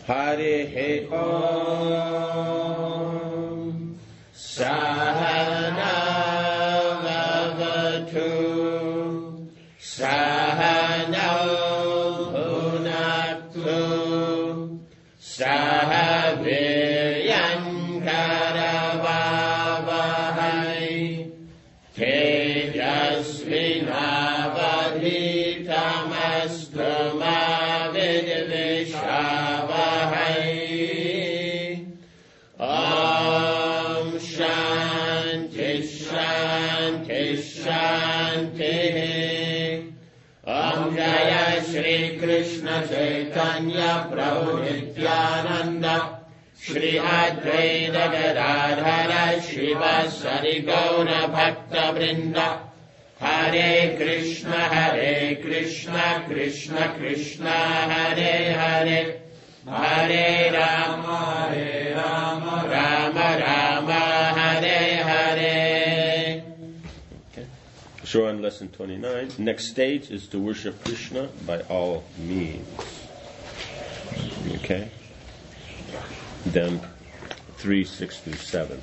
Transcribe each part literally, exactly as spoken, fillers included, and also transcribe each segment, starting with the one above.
Hare Om Sahana Vavatu Sahana Bhunaktu Sahaviryan Karavavahai Tejasvinavadhitamastu ma vidvishavahai. Om Shanti Shanti Shanti. Om Jaya Shri Krishna Chaitanya Prabhu Nityananda Shri Advaita Gadadhara Shivasari Gaura Bhakta Vrinda. Hare Krishna Hare Krishna Krishna Krishna Hare Hare Hare Rama Hare Rama Rama Rama Hare Hare. So on lesson twenty-nine, next stage is to worship Krishna by all means. Okay? Then three, six through seven.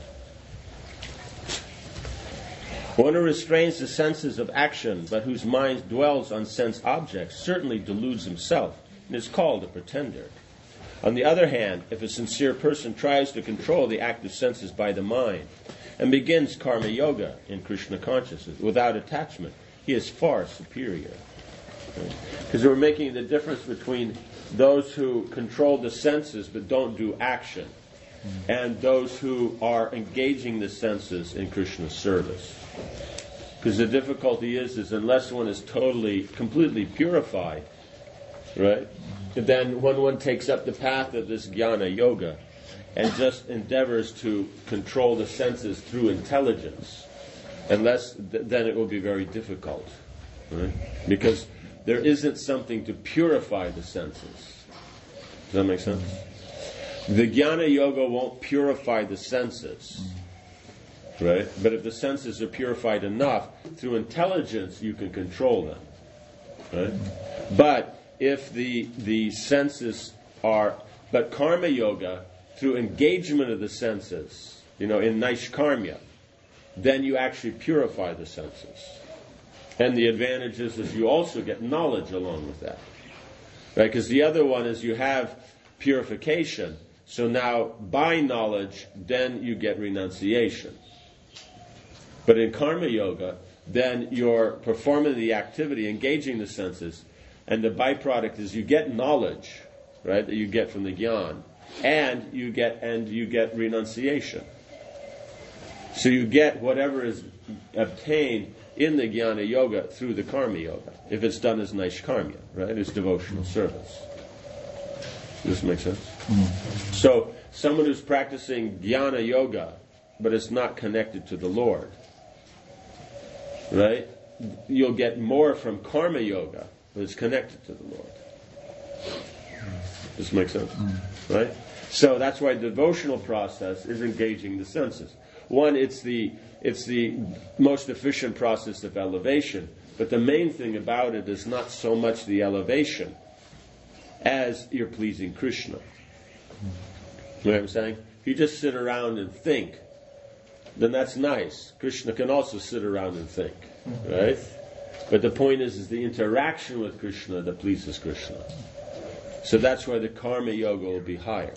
One who restrains the senses of action, but whose mind dwells on sense objects, certainly deludes himself and is called a pretender. On the other hand, if a sincere person tries to control the active senses by the mind and begins karma yoga in Krishna consciousness without attachment, he is far superior. Because we're making the difference between those who control the senses but don't do action and those who are engaging the senses in Krishna's service. Because the difficulty is, is unless one is totally, completely purified, right, then when one takes up the path of this jnana yoga and just endeavors to control the senses through intelligence, unless th- then it will be very difficult, right? Because there isn't something to purify the senses. Does that make sense? The jnana yoga won't purify the senses, right? But if the senses are purified enough, through intelligence you can control them, right? But if the the senses are, but karma yoga, through engagement of the senses, you know, in naishkarmya, then you actually purify the senses. And the advantage is, is you also get knowledge along with that, right? Because the other one is you have purification, so now by knowledge, then you get renunciation. But in karma yoga, then you're performing the activity, engaging the senses, and the byproduct is you get knowledge, right, that you get from the jnana, and you get and you get renunciation. So you get whatever is obtained in the jnana yoga through the karma yoga, if it's done as naishkarmya, right? It's devotional service. Does this make sense? Mm-hmm. So someone who's practicing jnana yoga, but it's not connected to the Lord, right? You'll get more from karma yoga, but it's connected to the Lord. Does this make sense? Mm-hmm. Right? So that's why devotional process is engaging the senses. One, it's the it's the most efficient process of elevation, but the main thing about it is not so much the elevation as you're pleasing Krishna. You know what I'm saying? If you just sit around and think, then that's nice. Krishna can also sit around and think, right? But the point is, is the interaction with Krishna that pleases Krishna. So that's why the karma yoga will be higher.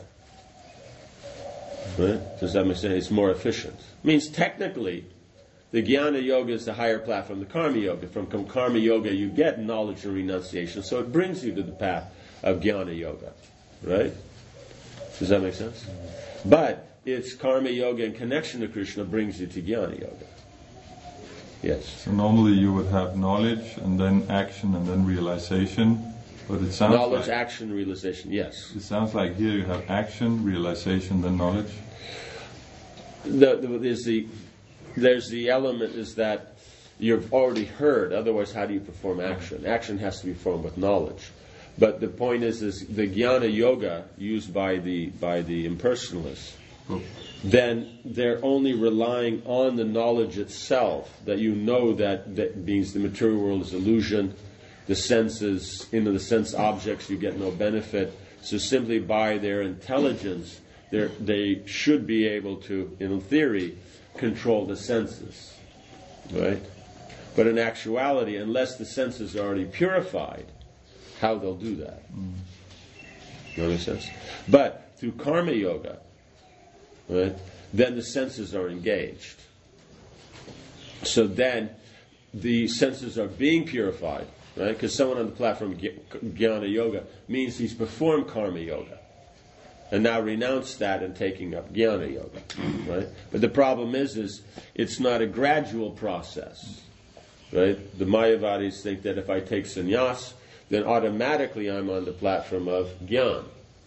Right? Does that make sense? It's more efficient. Means technically, the jnana yoga is the higher platform, the karma yoga. From karma yoga, you get knowledge and renunciation, so it brings you to the path of jnana yoga. Right? Does that make sense? But it's karma yoga in connection to Krishna brings you to jnana yoga. Yes. So normally you would have knowledge and then action and then realization. But it sounds knowledge, like, action, realization, yes. It sounds like here you have action, realization, then knowledge. The, the, there's the there's the element is that you've already heard. Otherwise, how do you perform action? Action has to be performed with knowledge. But the point is, is the jnana yoga used by the by the impersonalists. Oh. Then they're only relying on the knowledge itself. That you know that that means the material world is illusion. The senses, into the sense objects, you get no benefit. So simply by their intelligence, they should be able to, in theory, control the senses, right? But in actuality, unless the senses are already purified, how they'll do that? Mm. You know what sense? But through karma yoga, right, then the senses are engaged. So then the senses are being purified, right? Because someone on the platform of Jnana Yoga means he's performed karma yoga and now renounced that and taking up Jnana Yoga, right? But the problem is, is it's not a gradual process, right? The Mayavadis think that if I take sannyas, then automatically I'm on the platform of Jnana,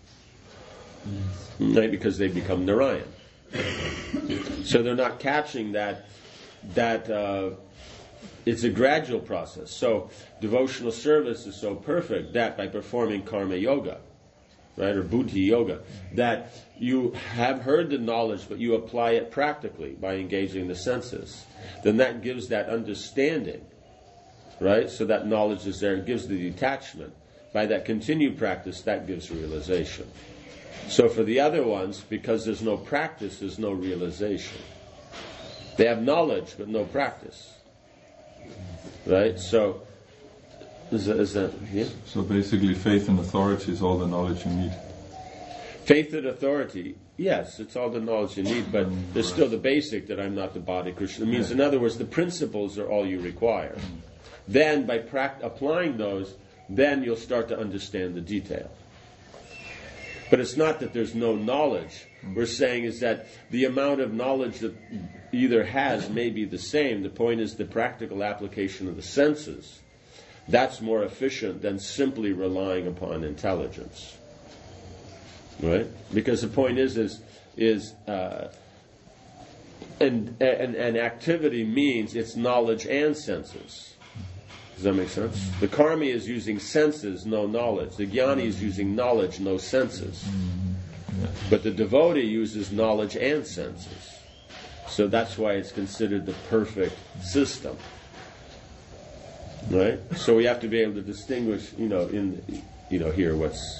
right? Because they become Narayan. So they're not catching that, that uh, it's a gradual process. So devotional service is so perfect that by performing karma yoga, right, or buddhi yoga, that you have heard the knowledge, but you apply it practically by engaging the senses. Then that gives that understanding, right? So that knowledge is there. It gives the detachment. By that continued practice, that gives realization. So for the other ones, because there's no practice, there's no realization. They have knowledge, but no practice. Right? So, is that, is that yeah? So basically faith and authority is all the knowledge you need. Faith and authority, yes, it's all the knowledge you need, but mm, there's right. still the basic that I'm not the body Krishna. It means, yeah. in other words, the principles are all you require. Mm. Then, by pra- applying those, then you'll start to understand the detail. But it's not that there's no knowledge. Mm. We're saying is that the amount of knowledge that either has may be the same. The point is the practical application of the senses. That's more efficient than simply relying upon intelligence. Right? Because the point is, is, is uh, and, and, and activity means it's knowledge and senses. Does that make sense? The karmi is using senses, no knowledge. The jnani is using knowledge, no senses. But the devotee uses knowledge and senses. So that's why it's considered the perfect system. Right? So we have to be able to distinguish, you know, in, you know, here what's...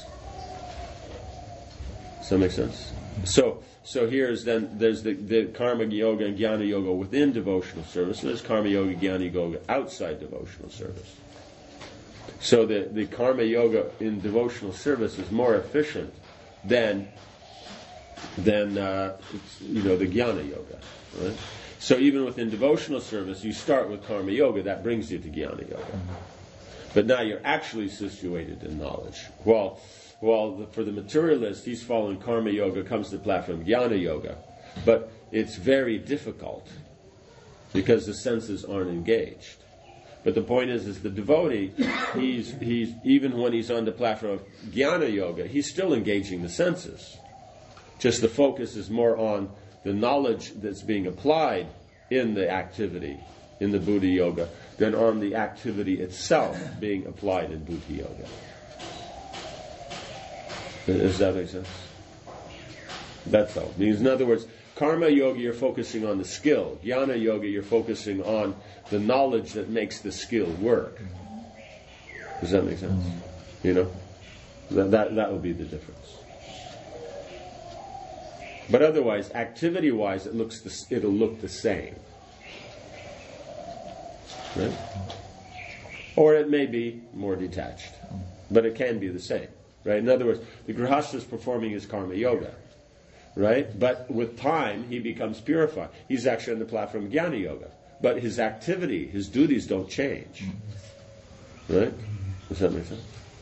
Does that make sense? So, so here's then, there's the, the karma yoga and jnana yoga within devotional service, and there's karma yoga, jnana yoga outside devotional service. So the, the karma yoga in devotional service is more efficient than, than uh, you know, the jnana yoga, right? So even within devotional service, you start with karma yoga, that brings you to jnana yoga. But now you're actually situated in knowledge. While, while the, for the materialist, he's following karma yoga, comes to the platform jnana yoga. But it's very difficult because the senses aren't engaged. But the point is, is the devotee, he's, he's, even when he's on the platform of jnana yoga, he's still engaging the senses. Just the focus is more on the knowledge that's being applied in the activity, in the buddhi yoga, than on the activity itself being applied in buddhi yoga. Does that make sense? That's all. Means, in other words, karma yoga, you're focusing on the skill. Jnana yoga, you're focusing on the knowledge that makes the skill work. Does that make sense? You know? That, that, that would be the difference. But otherwise, activity-wise, it looks the, it'll look the same. Right? Or it may be more detached. But it can be the same. Right? In other words, the grihastha is performing his karma yoga. Right? But with time, he becomes purified. He's actually on the platform of jnana yoga. But his activity, his duties don't change. Right? Does that make sense?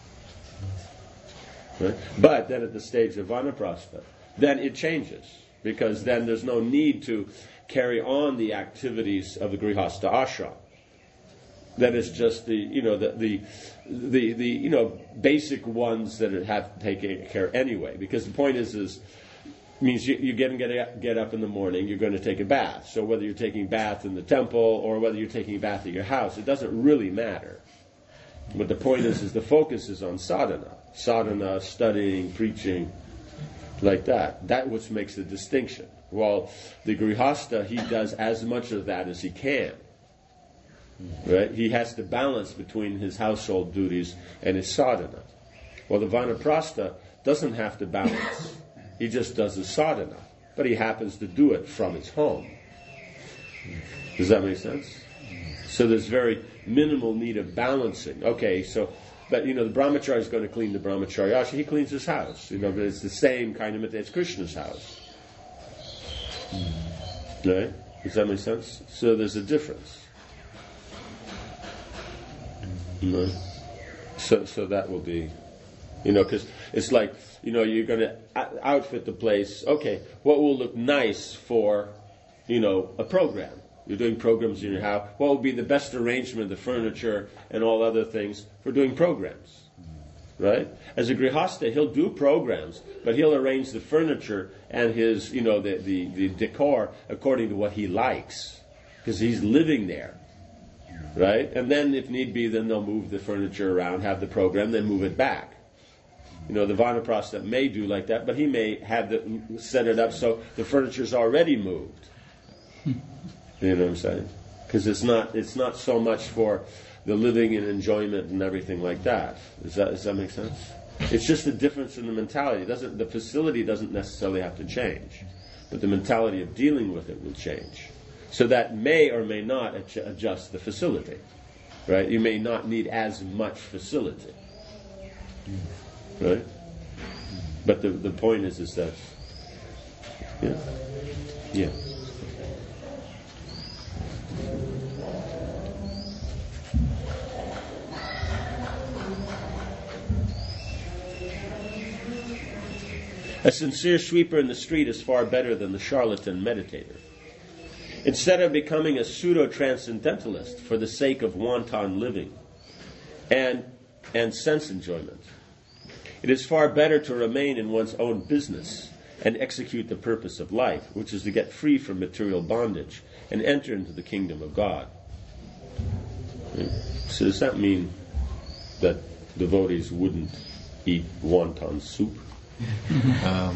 Right? But then at the stage of vanaprastha, then it changes, because then there's no need to carry on the activities of the grihastha ashram. Then it's just the, you know, the, the, the, the, you know, basic ones that have to take care anyway. Because the point is, is means you, you get and get get up in the morning, you're going to take a bath. So whether you're taking a bath in the temple or whether you're taking a bath at your house, it doesn't really matter. But the point is, is the focus is on sadhana, sadhana, studying, preaching. Like that. That which makes the distinction. While the grihastha, he does as much of that as he can. Right? He has to balance between his household duties and his sadhana. While the vanaprastha, doesn't have to balance. He just does his sadhana. But he happens to do it from his home. Does that make sense? So there's very minimal need of balancing. Okay, so, but you know, the brahmachari is going to clean the brahmachari ashram. He cleans his house. You know, but it's the same kind of, it's Krishna's house. Right? Does that make sense? So there's a difference. Right? So, so that will be, you know, because it's like, you know, you're going to outfit the place. Okay, what will look nice for, you know, a program? You're doing programs in your house. What will be the best arrangement of the furniture and all other things for doing programs? Right? As a grihastha, he'll do programs, but he'll arrange the furniture and his, you know, the, the, the decor according to what he likes, because he's living there. Right? And then, if need be, then they'll move the furniture around, have the program, then move it back. You know, the Vanaprastha may do like that, but he may have the, set it up so the furniture's already moved. You know what I'm saying? Because it's not it's not so much for the living and enjoyment and everything like that. Does that does that make sense? It's just a difference in the mentality. It doesn't the facility doesn't necessarily have to change, but the mentality of dealing with it will change. So that may or may not adj- adjust the facility. Right? You may not need as much facility. Right? But the the point is is that yeah. Yeah. A sincere sweeper in the street is far better than the charlatan meditator. Instead of becoming a pseudo-transcendentalist for the sake of wanton living and, and sense enjoyment, it is far better to remain in one's own business and execute the purpose of life, which is to get free from material bondage and enter into the kingdom of God. So does that mean that devotees wouldn't eat wonton soup? Um,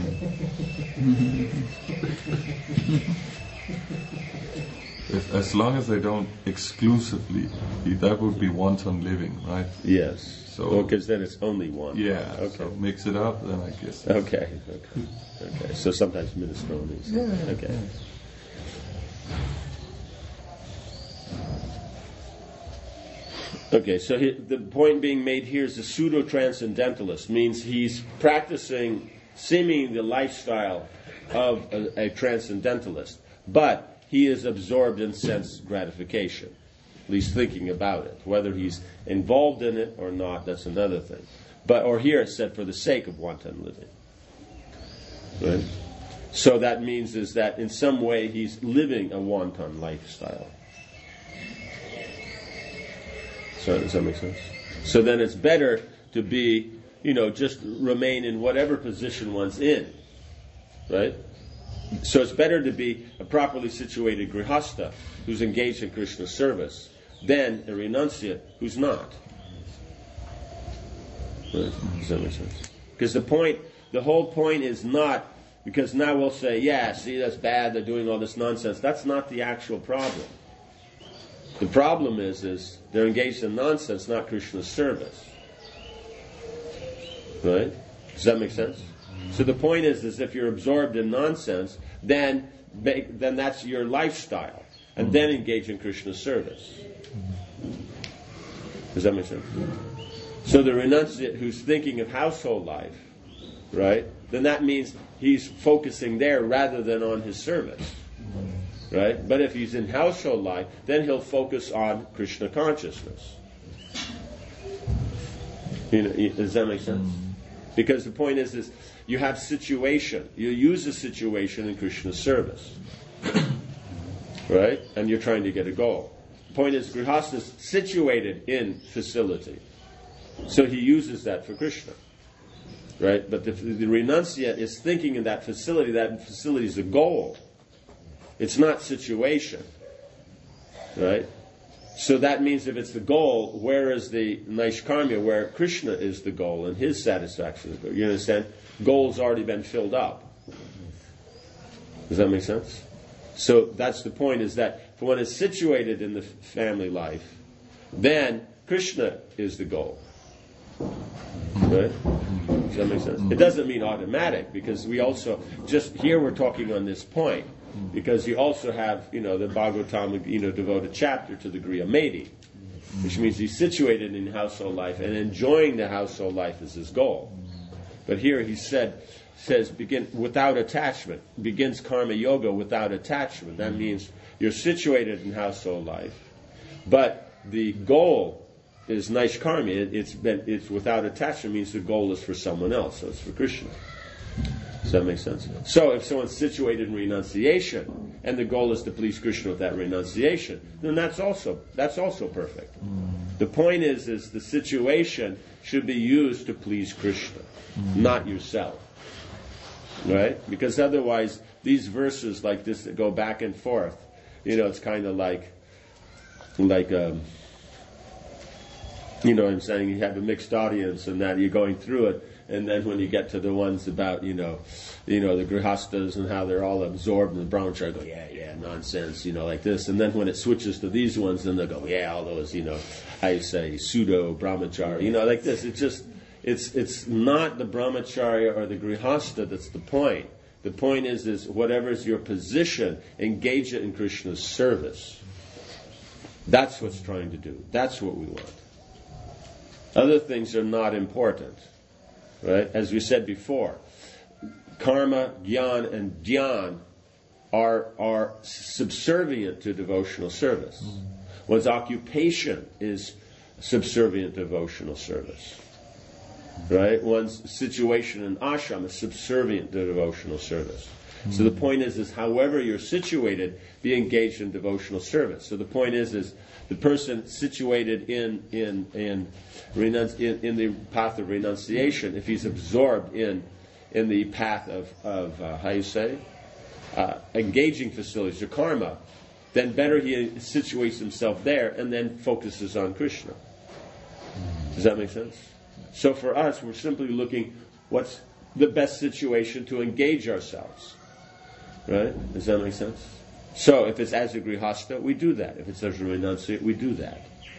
if, as long as they don't exclusively eat, that would be wanton living, right? Yes. So, because then it's only one. Yeah. Okay. So mix it up, then I guess. Okay. Okay. Okay. So sometimes minestrone is. Yeah. Okay. Yeah. Okay, so he, the point being made here is the pseudo-transcendentalist means he's practicing, seeming the lifestyle of a, a transcendentalist, but he is absorbed in sense gratification. At least thinking about it. Whether he's involved in it or not, that's another thing. But or here it's said for the sake of wanton living. Right? So that means is that in some way he's living a wanton lifestyle. So does that make sense? So then it's better to be, you know, just remain in whatever position one's in. Right? So it's better to be a properly situated grihastha who's engaged in Krishna's service than a renunciate who's not. Right? Does that make sense? Because the point, the whole point is not, because now we'll say, yeah, see, that's bad, they're doing all this nonsense. That's not the actual problem. The problem is, is they're engaged in nonsense, not Krishna's service. Right? Does that make sense? So the point is, is if you're absorbed in nonsense, then then that's your lifestyle, and then engage in Krishna's service. Does that make sense? So the renunciate who's thinking of household life, right? Then that means he's focusing there rather than on his service. Right? But if he's in household life, then he'll focus on Krishna consciousness. You know, does that make sense? Because the point is, is you have situation. You use a situation in Krishna's service. Right? And you're trying to get a goal. The point is, Grihastha is situated in facility. So he uses that for Krishna. Right? But the, the renunciate is thinking in that facility. That facility is a goal. It's not situation, right? So that means if it's the goal, where is the Naishkarmya, where Krishna is the goal and his satisfaction is the goal? You understand? Goal's already been filled up. Does that make sense? So that's the point, is that for one is situated in the family life, then Krishna is the goal. Right? Does that make sense? It doesn't mean automatic, because we also, just here we're talking on this point, because you also have, you know, the Bhagavatam, you know, devote a chapter to the Griya Medi, which means he's situated in household life and enjoying the household life is his goal. But here he said, says begin without attachment, begins karma yoga without attachment. That means you're situated in household life, but the goal is Naishkarmi. It, it's been, it's without attachment means the goal is for someone else, so it's for Krishna. Does that make sense? So if someone's situated in renunciation and the goal is to please Krishna with that renunciation, then that's also that's also perfect. Mm. The point is is the situation should be used to please Krishna, mm. not yourself. Right? Because otherwise these verses like this that go back and forth, you know, it's kind of like like um you know what I'm saying, you have a mixed audience and that you're going through it, and then when you get to the ones about, you know, you know, the grihastas and how they're all absorbed in the brahmachari, go, yeah, yeah, nonsense, you know, like this. And then when it switches to these ones, then they'll go, yeah, all those, you know, how you say, pseudo brahmachari, you know, like this. It's just, it's it's not the brahmacharya or the grihasta that's the point. The point is, is whatever is your position, engage it in Krishna's service. That's what's trying to do. That's what we want. Other things are not important, right? As we said before, karma, jnana, and dhyan are are subservient to devotional service. Mm. One's occupation is subservient to devotional service, right? One's situation in ashram is subservient to devotional service. Mm. So the point is, is however you're situated, be engaged in devotional service. So the point is, is the person situated in in in, renunci- in in the path of renunciation, if he's absorbed in in the path of of uh, how you say uh, engaging facilities or karma, then better he situates himself there and then focuses on Krishna. Does that make sense? So for us, we're simply looking what's the best situation to engage ourselves. Right? Does that make sense? So if it's as a grihasta, we do that. If it's as a renunciate, we do that.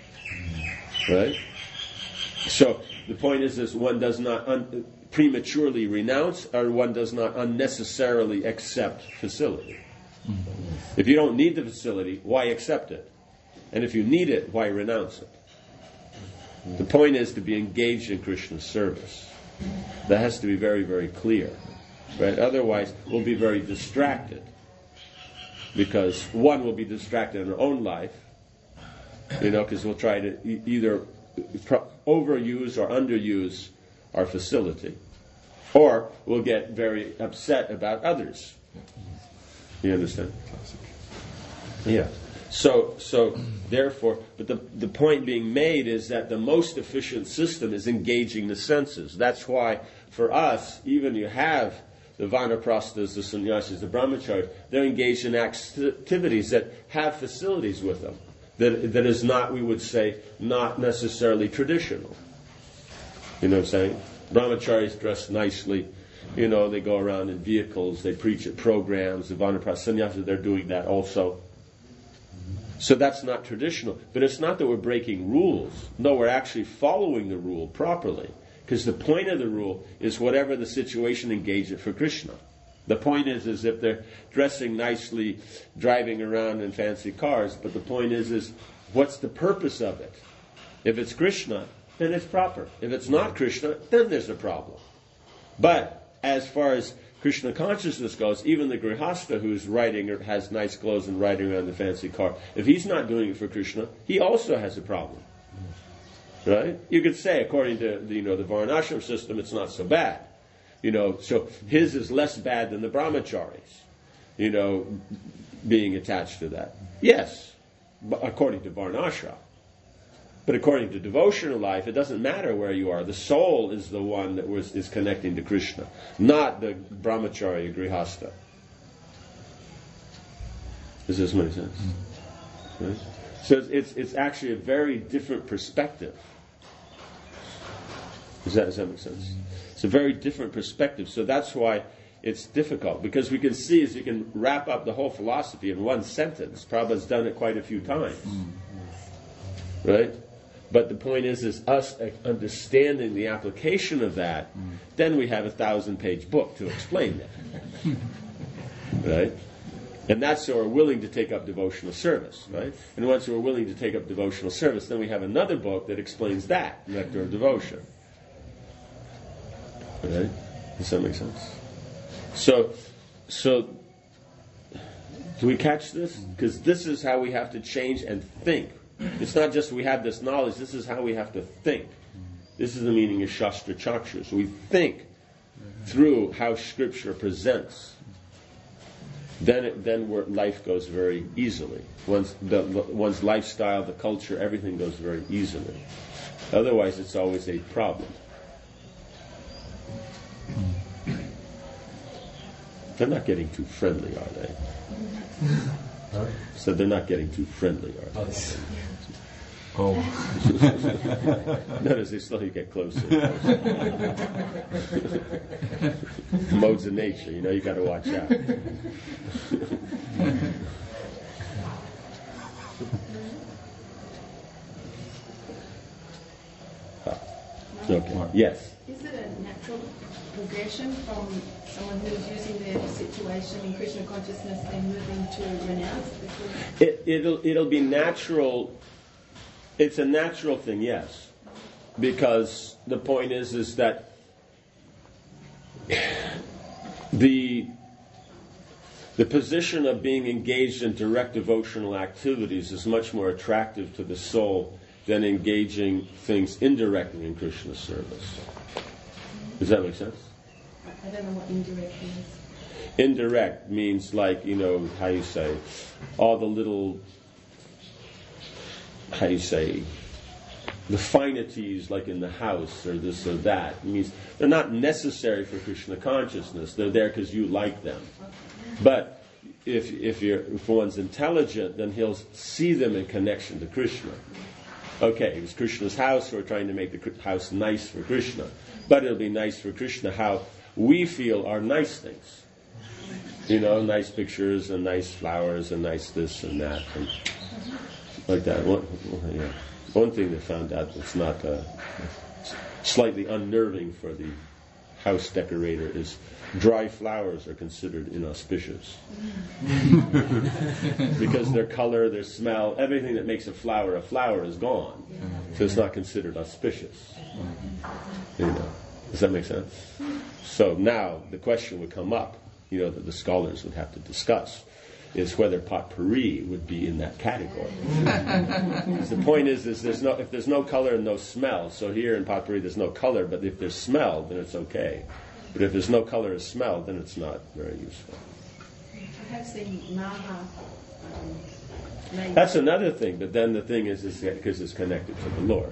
Right? So the point is, is one does not un- prematurely renounce, or one does not unnecessarily accept facility. If you don't need the facility, why accept it? And if you need it, why renounce it? The point is to be engaged in Krishna's service. That has to be very, very clear. Right? Otherwise, we'll be very distracted. Because one will be distracted in our own life, you know, because we'll try to e- either pro- overuse or underuse our facility, or we'll get very upset about others. You understand? Yeah. So, so therefore, but the the point being made is that the most efficient system is engaging the senses. That's why, for us, even you have the vanaprasthas, the sannyasis, the brahmacharis, they're engaged in activities that have facilities with them. That that is not, we would say, not necessarily traditional. You know what I'm saying? Brahmacharis dress nicely. You know, they go around in vehicles, they preach at programs. The vanaprasthas, sannyasis, they're doing that also. So that's not traditional. But it's not that we're breaking rules. No, we're actually following the rule properly. Because the point of the rule is whatever the situation, engage it for Krishna. The point is, is if they're dressing nicely, driving around in fancy cars, but the point is, is what's the purpose of it? If it's Krishna, then it's proper. If it's not Krishna, then there's a problem. But as far as Krishna consciousness goes, even the grihasta who's riding or has nice clothes and riding around the fancy car, if he's not doing it for Krishna, he also has a problem. Right? You could say, according to the, you know, the Varnashram system, it's not so bad. You know, so his is less bad than the brahmacharis, you know, being attached to that. Yes, according to Varnashram. But according to devotional life, it doesn't matter where you are. The soul is the one that was, is connecting to Krishna, not the brahmachari grihasta. Does this make sense? Right? So it's it's actually a very different perspective. Does that, does that make sense? It's a very different perspective. So that's why it's difficult. Because we can see, as you can wrap up the whole philosophy in one sentence. Prabhupada's done it quite a few times. Right? But the point is, is us understanding the application of that, mm. then we have a thousand-page book to explain that. Right? And that's so we're willing to take up devotional service, right? And once we're willing to take up devotional service, then we have another book that explains that, Nectar of Devotion. Right? Does that make sense? So, so, do we catch this? Because this is how we have to change and think. It's not just we have this knowledge, this is how we have to think. This is the meaning of Shastra Chaksha. So we think through how Scripture presents. Then it, then where life goes very easily. One's, the, one's lifestyle, the culture, everything goes very easily. Otherwise, it's always a problem. They're not getting too friendly, are they? Huh? So they're not getting too friendly, are they? Oh. Notice they slowly get closer. Modes of nature, you know, you got to watch out. Okay. Yes. Is it a natural progression from someone who's using their situation in Krishna consciousness and moving to renounce? It, it'll it'll be natural. It's a natural thing, yes, because the point is is that the the position of being engaged in direct devotional activities is much more attractive to the soul than engaging things indirectly in Krishna service. Does that make sense? I don't know what indirect means. Indirect means like, you know, how you say, all the little, how you say, the finities like in the house or this or that. It means they're not necessary for Krishna consciousness. They're there because you like them. But if if you're if one's intelligent, then he'll see them in connection to Krishna. Okay, it was Krishna's house. We're trying to make the house nice for Krishna. But it'll be nice for Krishna how we feel are nice things. You know, nice pictures and nice flowers and nice this and that and like that. One, yeah. One thing they found out that's not uh, slightly unnerving for the house decorator is dry flowers are considered inauspicious. Because their color, their smell, everything that makes a flower a flower is gone. So it's not considered auspicious. You know. Does that make sense? So now the question would come up, you know, that the scholars would have to discuss, is whether potpourri would be in that category. The point is, is there's no if there's no color and no smell. So here in potpourri there's no color, but if there's smell, then it's okay. But if there's no color or smell, then it's not very useful. I have seen Maha. Um, That's another thing. But then the thing is, is because it's connected to the Lord.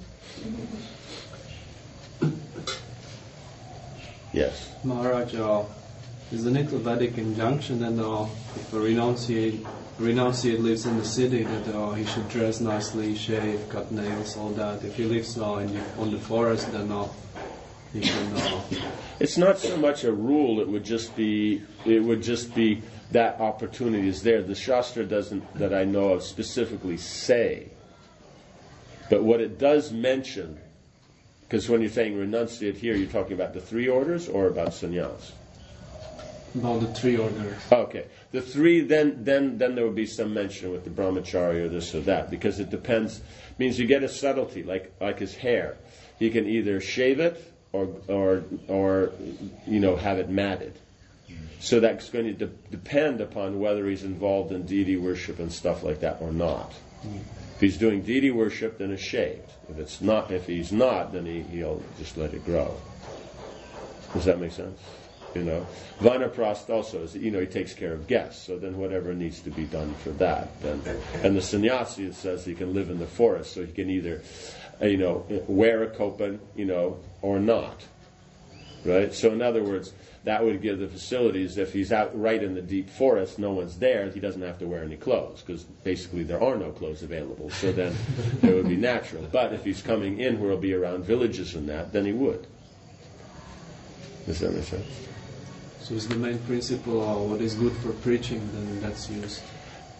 Yes. Maharaj, uh, isn't it a Vedic injunction that uh, if a renunciate, renunciate lives in the city, that uh, he should dress nicely, shave, cut nails, all that? If he lives uh, in the, on the forest, then uh, he can... Uh, it's not so much a rule, it would just be, it would just be that opportunity is there. The Shastra doesn't, that I know of, specifically say. But what it does mention, because when you're saying renunciate here, you're talking about the three orders or about sannyas? About the three orders. Okay. The three, then then then there would be some mention with the brahmachari or this or that, because it depends, means you get a subtlety, like like his hair. He can either shave it or or or you know have it matted. So that's going to de- depend upon whether he's involved in deity worship and stuff like that or not. Mm. If he's doing deity worship, then it's shaved. If it's not, if he's not, then he, he'll just let it grow. Does that make sense? You know, Vanaprastha also is, you know, he takes care of guests. So then whatever needs to be done for that, then, and the sannyasi, it says he can live in the forest, so he can either, uh, you know, wear a kopan, you know, or not. Right. So in other words, that would give the facilities, if he's out right in the deep forest, no one's there, he doesn't have to wear any clothes, because basically there are no clothes available. So then it would be natural. But if he's coming in where he'll be around villages and that, then he would. Does that make sense? So is the main principle uh, what is good for preaching, then that's used?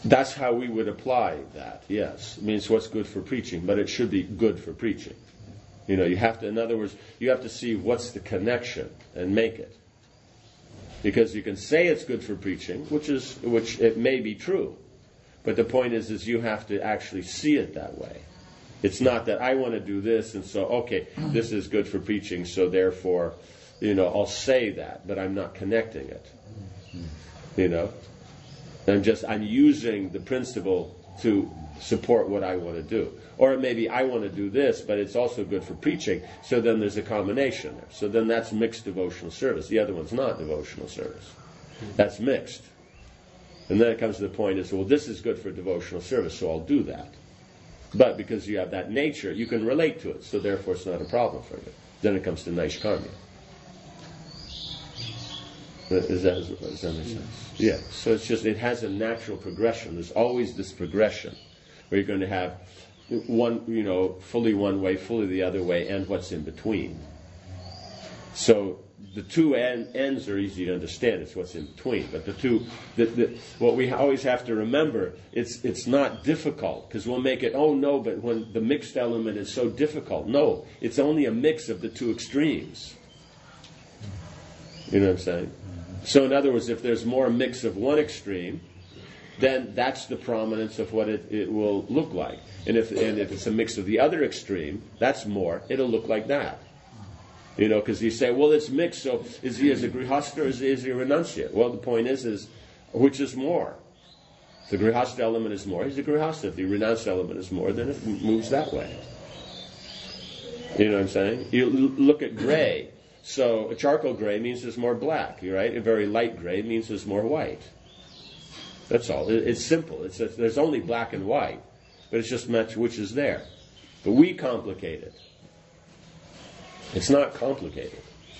That's how we would apply that, yes. It means what's good for preaching, but it should be good for preaching. You know, you have to, in other words, you have to see what's the connection and make it. Because you can say it's good for preaching, which is, which it may be true. But the point is, is you have to actually see it that way. It's not that I want to do this, and so, okay, this is good for preaching, so therefore, you know, I'll say that, but I'm not connecting it. You know? I'm just, I'm using the principle to support what I want to do. Or maybe I want to do this, but it's also good for preaching, so then there's a combination there. So then that's mixed devotional service. The other one's not devotional service. That's mixed. And then it comes to the point is, well, this is good for devotional service, so I'll do that. But because you have that nature, you can relate to it, so therefore it's not a problem for you. Then it comes to Naishkarmya. Is that, does that make sense? Yeah. So it's just, it has a natural progression. There's always this progression where you're going to have one, you know, fully one way, fully the other way, and what's in between. So the two end, ends are easy to understand. It's what's in between. But the two, the, the, what we always have to remember, it's it's not difficult, because we'll make it, oh no, but when the mixed element is so difficult. No, it's only a mix of the two extremes. You know what I'm saying? So in other words, if there's more mix of one extreme, then that's the prominence of what it, it will look like. And if and if it's a mix of the other extreme, that's more, it'll look like that. You know, because you say, well, it's mixed, so is he as a grihasta or is he as a renunciate? Well, the point is, is which is more? If the grihasta element is more, he's a grihasta. If the renounced element is more, then it moves that way. You know what I'm saying? You l- look at gray. So a charcoal gray means there's more black, right? A very light gray means there's more white. That's all. It, it's simple. It's a, there's only black and white, but it's just much which is there. But we complicate it. It's not complicated.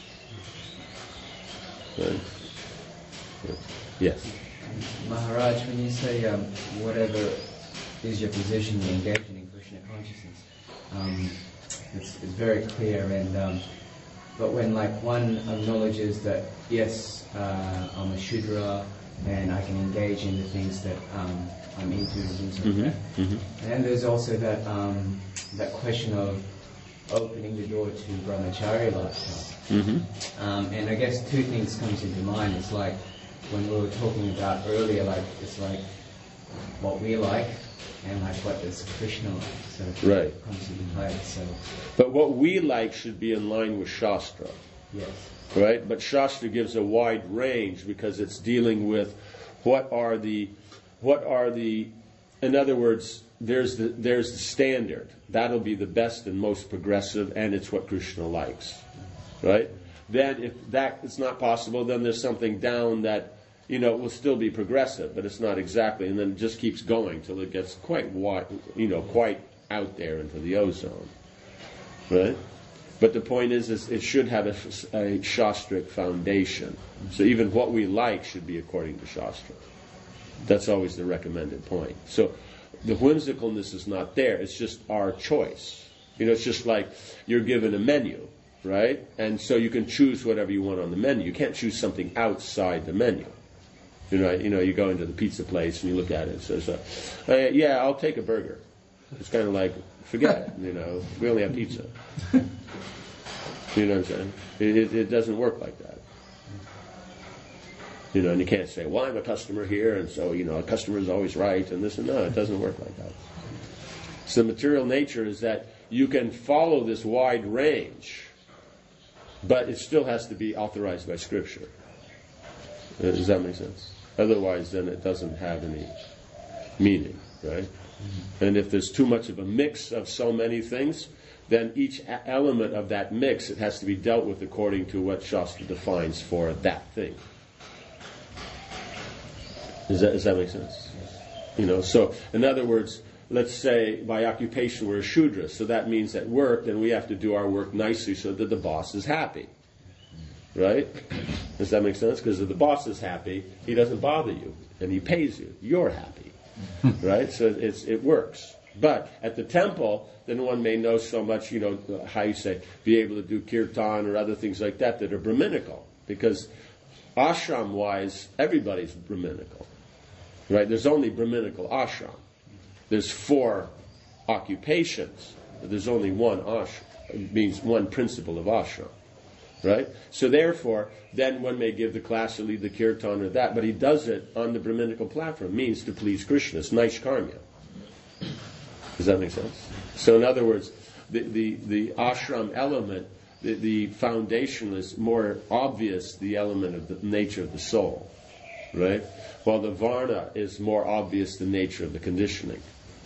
Right? Yes. Maharaj, when you say um, whatever is your position, you're engaging in Krishna consciousness, um, it's, it's very clear. And um, but when like one acknowledges that yes, uh, I'm a Shudra and I can engage in the things that um, I'm into and things like mm-hmm. that, Mm-hmm. and then there's also that um, that question of opening the door to brahmacharya lifestyle. Mm-hmm. Um, and I guess two things comes into mind. It's like when we were talking about earlier, like it's like what we like and like what does Krishna like. So right. it comes into play. So But what we like should be in line with Shastra. yes. Right? But Shastra gives a wide range because it's dealing with what are the what are the in other words, there's the there's the standard. That'll be the best and most progressive, and it's what Krishna likes. Right? Then if that is not possible, then there's something down that, you know, will still be progressive, but it's not exactly, and then it just keeps going till it gets quite wide, you know, quite out there into the ozone. Right? But the point is, is it should have a, a Shastric foundation. So even what we like should be according to Shastra. That's always the recommended point. So the whimsicalness is not there. It's just our choice. You know, it's just like you're given a menu, right? And so you can choose whatever you want on the menu. You can't choose something outside the menu. You know, you know, you go into the pizza place and you look at it and it says, uh, uh, yeah, I'll take a burger. It's kind of like, forget it, you know, we only have pizza. You know what I'm saying? It, it, it doesn't work like that. You know, and you can't say, well, I'm a customer here, and so, you know, a customer is always right, and this and no, it doesn't work like that. So the material nature is that you can follow this wide range, but it still has to be authorized by Scripture. Does that make sense? Otherwise, then it doesn't have any meaning, right? And if there's too much of a mix of so many things, then each a- element of that mix, it has to be dealt with according to what Shastra defines for that thing. Does that, does that make sense? You know, so in other words, let's say by occupation we're a Shudra, so that means at work, then we have to do our work nicely so that the boss is happy. Right? Does that make sense? Because if the boss is happy, he doesn't bother you, and he pays you. You're happy. Right? So it's, it works. But at the temple, then one may know so much, you know, how you say, be able to do kirtan or other things like that that are Brahminical. Because ashram-wise, everybody's Brahminical. Right? There's only Brahminical ashram. There's four occupations, but there's only one ashram. It means one principle of ashram. Right? So therefore, then one may give the class or lead the kirtan or that, but he does it on the Brahminical platform, means to please Krishna. It's Naishkarmya. Does that make sense? So in other words, the, the, the ashram element, the, the foundation is more obvious, the element of the nature of the soul. Right? While the varna is more obvious, the nature of the conditioning.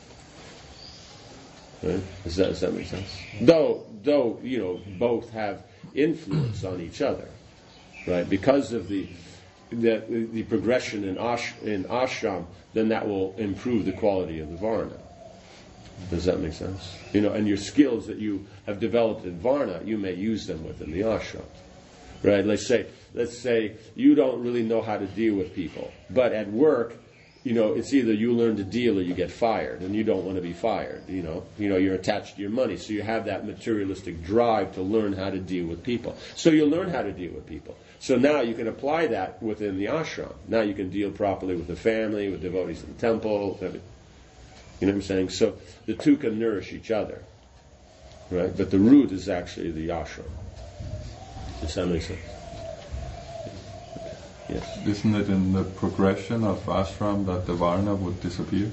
Right? Does that, does that make sense? Though, though, you know, both have influence on each other, right? Because of the the, the progression in, ash, in ashram, then that will improve the quality of the varna. Does that make sense? You know, and your skills that you have developed in varna, you may use them within the ashram, right? Let's say, let's say you don't really know how to deal with people, but at work, you know, it's either you learn to deal or you get fired, and you don't want to be fired, you know. You know, you're attached to your money, so you have that materialistic drive to learn how to deal with people. So you learn how to deal with people. So now you can apply that within the ashram. Now you can deal properly with the family, with devotees in the temple. You know what I'm saying? So the two can nourish each other, right? But the root is actually the ashram. Does that make sense? Yes. Isn't it in the progression of ashram that the varna would disappear?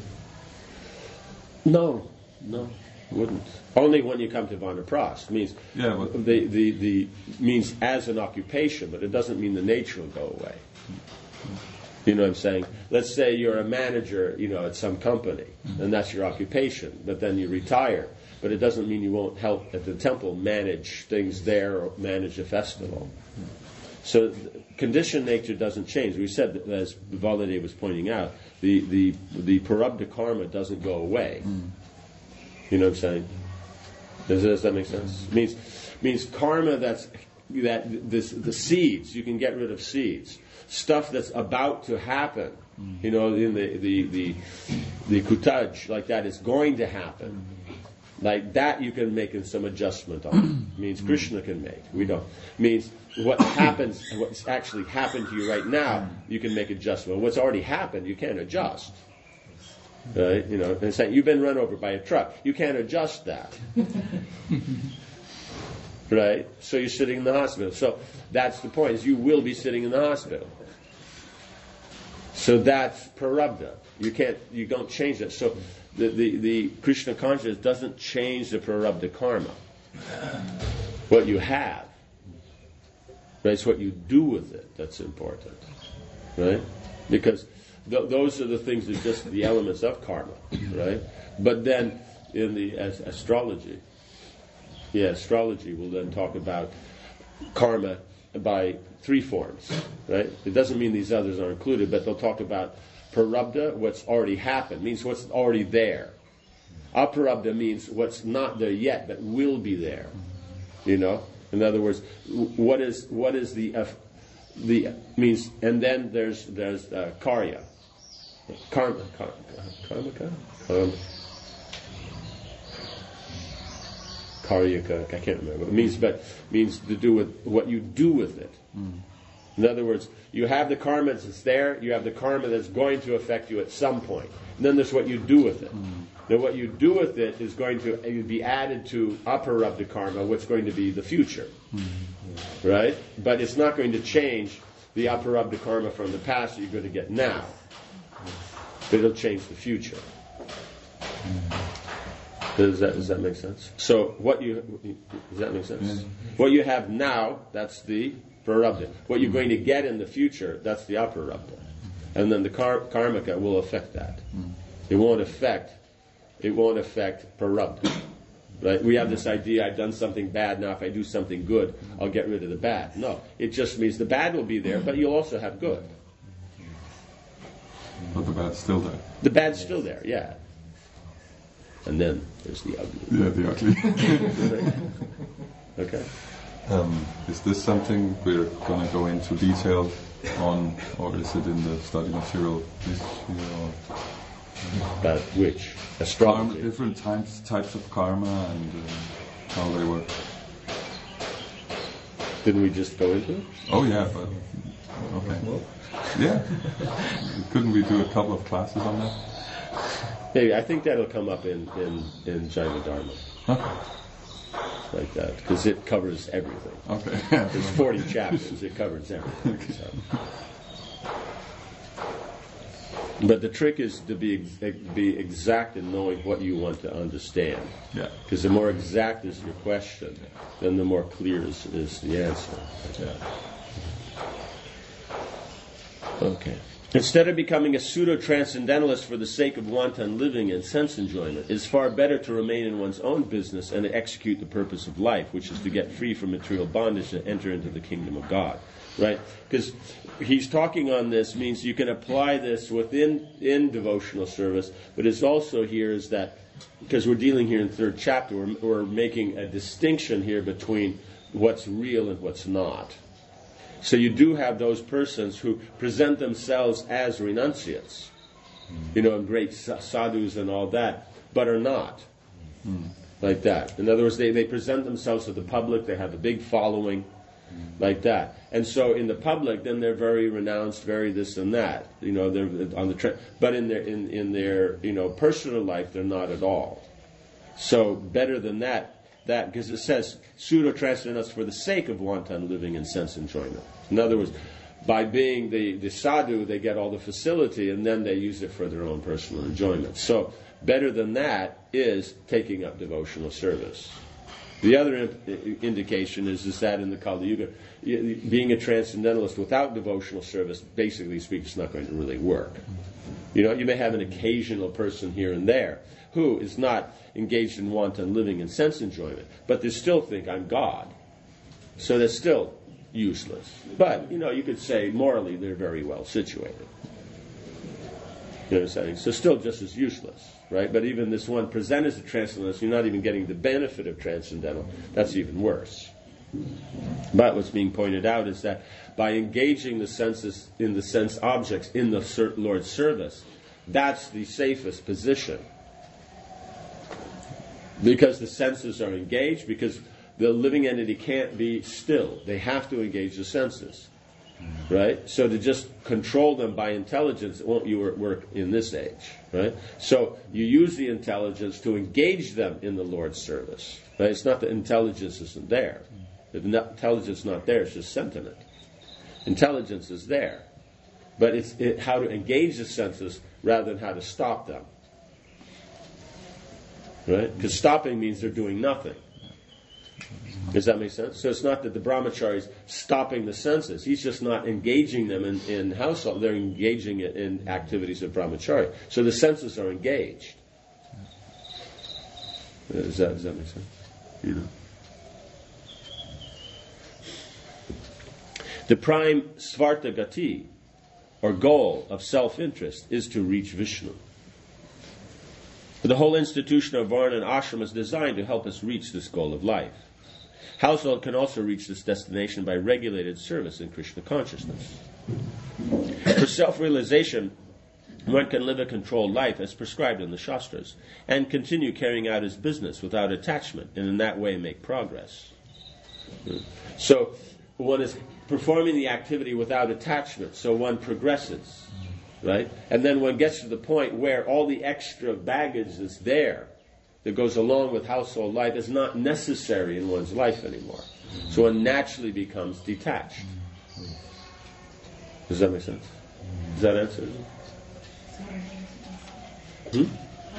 No, no, it wouldn't. Only when you come to Vanaprastha. Means yeah, but the, the, the means as an occupation, but it doesn't mean the nature will go away. You know what I'm saying? Let's say you're a manager, you know, at some company, and that's your occupation, but then you retire. But it doesn't mean you won't help at the temple manage things there or manage a festival. So conditioned nature doesn't change. We said that, as Valadev was pointing out, the, the, the parabdha karma doesn't go away. Mm. You know what I'm saying? Does, does that make sense? Means means karma that's that this the seeds, you can get rid of seeds. Stuff that's about to happen, mm. you know, in the the the, the kutaj, like that is going to happen. Like that you can make some adjustment on. Means Krishna can make. We don't. Means what happens, what's actually happened to you right now, you can make adjustment. What's already happened, you can't adjust. Right? You know, it's like you've been run over by a truck. You can't adjust that. Right? So you're sitting in the hospital. So that's the point, is you will be sitting in the hospital. So that's parabdha. You can't, you don't change that. So the, the, the Krishna consciousness doesn't change the prarabdha karma. What you have, right? It's what you do with it that's important, right? Because th- those are the things that just the elements of karma, right? But then in the as, astrology, yeah, astrology will then talk about karma by three forms, right? It doesn't mean these others are included, but they'll talk about parabdha, what's already happened, means what's already there. Aparabdha means what's not there yet, but will be there. You know? In other words, what is what is the uh, the means, and then there's there's uh, karya, karma, karma, karmaka, um, karyaka. I can't remember. It means, but means to do with what you do with it. Mm. In other words, you have the karma that's there, you have the karma that's going to affect you at some point. And then there's what you do with it. Mm. Now what you do with it is going to be added to aparabdha karma, what's going to be the future. Mm. Right? But it's not going to change the aparabdha karma from the past that you're going to get now. But it'll change the future. Mm. Does that, does that make sense? So what you, does that make sense? Mm. What you have now, that's the prarabdha. What you're going to get in the future, that's the aparabdha. And then the kar- karmika will affect that. It won't affect, it won't affect prarabdha. Right? We have this idea, I've done something bad, now if I do something good, I'll get rid of the bad. No. It just means the bad will be there, but you'll also have good. But the bad's still there. The bad's still there, yeah. And then there's the ugly. Yeah, the ugly. Okay. Um, is this something we're going to go into detail on, or is it in the study material this year? Or About which? karma, Astrology. different types types of karma and uh, how they work. Didn't we just go into it? Oh yeah, but Okay. Well, Yeah. Couldn't we do a couple of classes on that? Maybe I think that'll come up in in in Jaiva Dharma Okay. like that because it covers everything. Okay. There's forty chapters. It covers everything. So. But the trick is to be ex- be exact in knowing what you want to understand. Yeah. Because the more exact is your question, then the more clear is, is the answer. Yeah. Okay. Instead of becoming a pseudo-transcendentalist for the sake of wanton living and sense enjoyment, it is far better to remain in one's own business and to execute the purpose of life, which is to get free from material bondage and enter into the kingdom of God. Right? Because he's talking on this means you can apply this within in devotional service, but it's also here is that, because we're dealing here in the third chapter, we're, we're making a distinction here between what's real and what's not. So you do have those persons who present themselves as renunciates, you know, and great sadhus and all that, but are not. Mm. Like that. In other words, they, they present themselves to the public, they have a big following, mm. like that. And so in the public, then they're very renounced, very this and that. You know, they're on the tra- but in their in, in their you know personal life, they're not at all. So better than that. That because it says pseudo-transcendentalists for the sake of wanton living and sense enjoyment. In other words, by being the, the sadhu, they get all the facility and then they use it for their own personal enjoyment. So better than that is taking up devotional service. The other imp- indication is, is that in the Kali Yuga, being a transcendentalist without devotional service, basically speaking, is not going to really work. You know, you may have an occasional person here and there who is not engaged in wanton living and sense enjoyment, but they still think I'm God. So they're still useless. But, you know, you could say morally they're very well situated. You know what I'm saying? So still just as useless, right? But even this one presented as a transcendentalist, you're not even getting the benefit of transcendental. That's even worse. But what's being pointed out is that by engaging the senses in the sense objects in the Lord's service, that's the safest position. Because the senses are engaged, because the living entity can't be still. They have to engage the senses. Right? So to just control them by intelligence, it won't you work in this age. Right? So you use the intelligence to engage them in the Lord's service. Right? It's not that intelligence isn't there. If intelligence is not there, it's just sentiment. Intelligence is there. But it's it, how to engage the senses rather than how to stop them. Right? Because stopping means they're doing nothing. Does that make sense? So it's not that the brahmachari is stopping the senses. He's just not engaging them in, in household. They're engaging it in activities of brahmachari. So the senses are engaged. Does that, does that make sense? Yeah. The prime svarta gati, or goal of self-interest, is to reach Vishnu. The whole institution of Varna and Ashram is designed to help us reach this goal of life. Household can also reach this destination by regulated service in Krishna consciousness. For self-realization, one can live a controlled life as prescribed in the Shastras and continue carrying out his business without attachment, and in that way make progress. So one is performing the activity without attachment, so one progresses. Right? And then one gets to the point where all the extra baggage that's there that goes along with household life is not necessary in one's life anymore. So one naturally becomes detached. Does that make sense? Does that answer it? Hmm?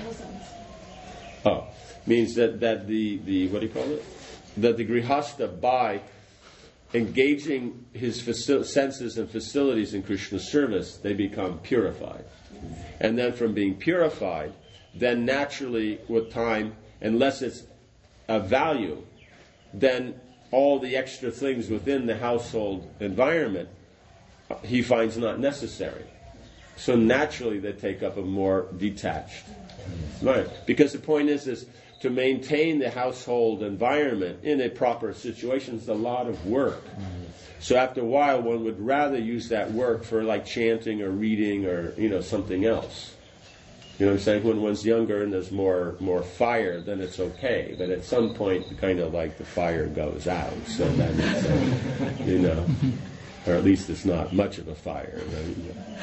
Oh, means that, that the, the, what do you call it? That the grihastha, by engaging his faci- senses and facilities in Krishna's service, they become purified. And then from being purified, then naturally with time, unless it's a value, then all the extra things within the household environment he finds not necessary. So naturally they take up a more detached mind. Because the point is, is to maintain the household environment in a proper situation is a lot of work. So after a while, one would rather use that work for like chanting or reading or, you know, something else. You know what I'm saying? When one's younger and there's more more fire, then it's okay. But at some point, kind of like the fire goes out. So then it's, uh, you know. Or at least it's not much of a fire. Right?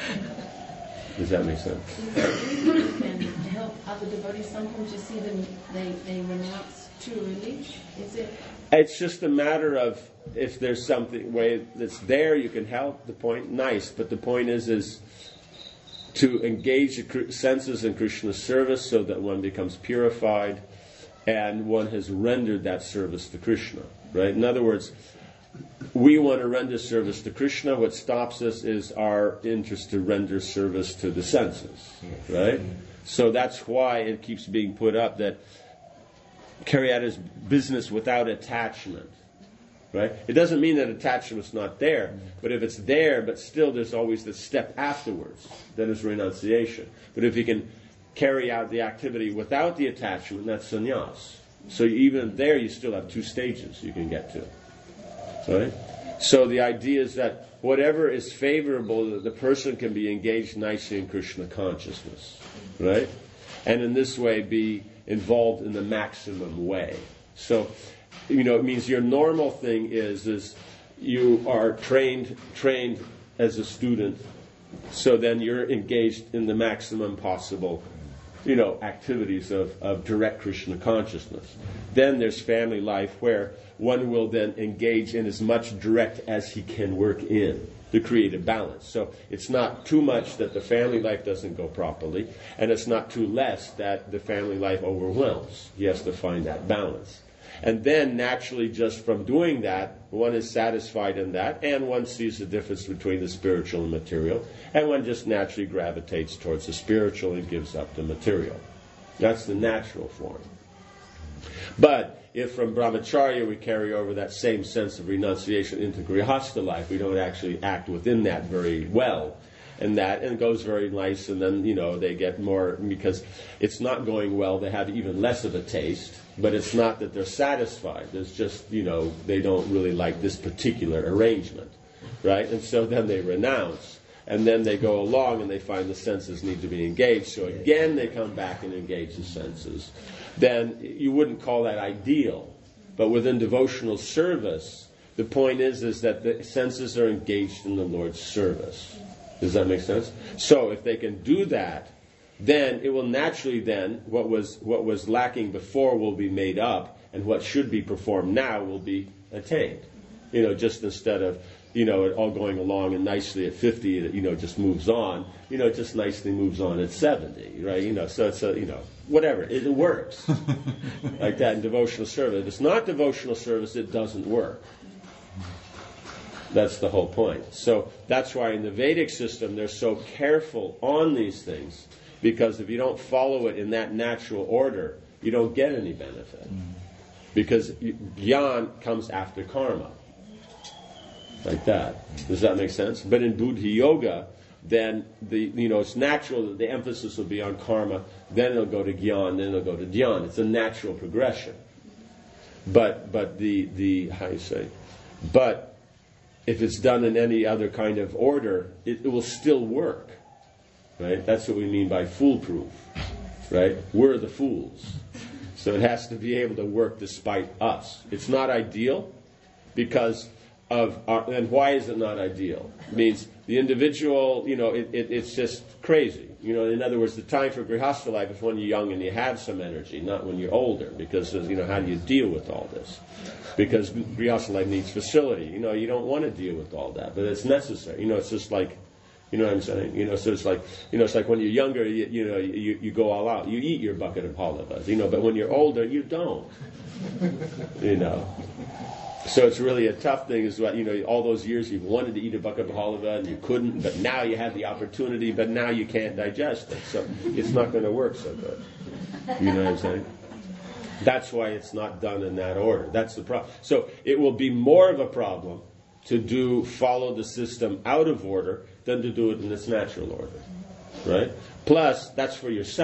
Does that make sense? And to help other devotees, sometimes you see them, they, they renounce too early. Is it? It's just a matter of if there's something way that's there, you can help. The point, nice, but the point is, is to engage the senses in Krishna's service so that one becomes purified and one has rendered that service to Krishna. Right? In other words, we want to render service to Krishna. What stops us is our interest to render service to the senses. Right? So that's why it keeps being put up that carry out his business without attachment. Right? It doesn't mean that attachment's not there, but if it's there, but still there's always the step afterwards, that is renunciation. But if you can carry out the activity without the attachment, that's sannyas. So even there you still have two stages you can get to. Right? So the idea is that whatever is favorable, the person can be engaged nicely in Krishna consciousness. Right? And in this way be involved in the maximum way. So, you know, it means your normal thing is is you are trained trained as a student, so then you're engaged in the maximum possible, you know, activities of, of direct Krishna consciousness. Then there's family life where one will then engage in as much direct as he can work in to create a balance. So it's not too much that the family life doesn't go properly, and it's not too less that the family life overwhelms. He has to find that balance. And then naturally just from doing that, one is satisfied in that, and one sees the difference between the spiritual and material, and one just naturally gravitates towards the spiritual and gives up the material. That's the natural form. But if from brahmacharya we carry over that same sense of renunciation into grihastha life, we don't actually act within that very well. And that, and it goes very nice, and then, you know, they get more, because it's not going well, they have even less of a taste, but it's not that they're satisfied. There's just, you know, they don't really like this particular arrangement, right? And so then they renounce, and then they go along and they find the senses need to be engaged, so again they come back and engage the senses. Then you wouldn't call that ideal, but within devotional service, the point is, is that the senses are engaged in the Lord's service. Does that make sense? So if they can do that, then it will naturally then, what was what was lacking before will be made up, and what should be performed now will be attained. You know, just instead of, you know, it all going along and nicely at fifty, it, you know, just moves on. You know, it just nicely moves on at seventy, right? You know, so it's a, you know, whatever. It, it works. Like that in devotional service. If it's not devotional service, it doesn't work. That's the whole point. So that's why in the Vedic system they're so careful on these things, because if you don't follow it in that natural order, you don't get any benefit. Because jnana comes after karma. Like that. Does that make sense? But in Buddhi Yoga, then the you know it's natural that the emphasis will be on karma, then it'll go to jnana, then it'll go to dhyana. It's a natural progression. But but the the how you say? But if it's done in any other kind of order, it, it will still work. Right? That's what we mean by foolproof. Right? We're the fools. So it has to be able to work despite us. It's not ideal because of our, and why is it not ideal? It means the individual, you know, it, it, it's just crazy. You know, in other words, the time for grihastha life is when you're young and you have some energy, not when you're older, because, you know, how do you deal with all this? Because grihastha life needs facility. You know, you don't want to deal with all that, but it's necessary. You know, it's just like, you know what I'm saying? You know, so it's like, you know, it's like when you're younger, you, you know, you, you go all out. You eat your bucket of halava, you know, but when you're older, you don't. You know. So it's really a tough thing, is what, you know, all those years you've wanted to eat a bucket of halava and you couldn't, but now you have the opportunity, but now you can't digest it. So it's not going to work so good. You know what I'm saying? That's why it's not done in that order. That's the problem. So it will be more of a problem to do follow the system out of order than to do it in its natural order. Right? Plus, that's for yourself.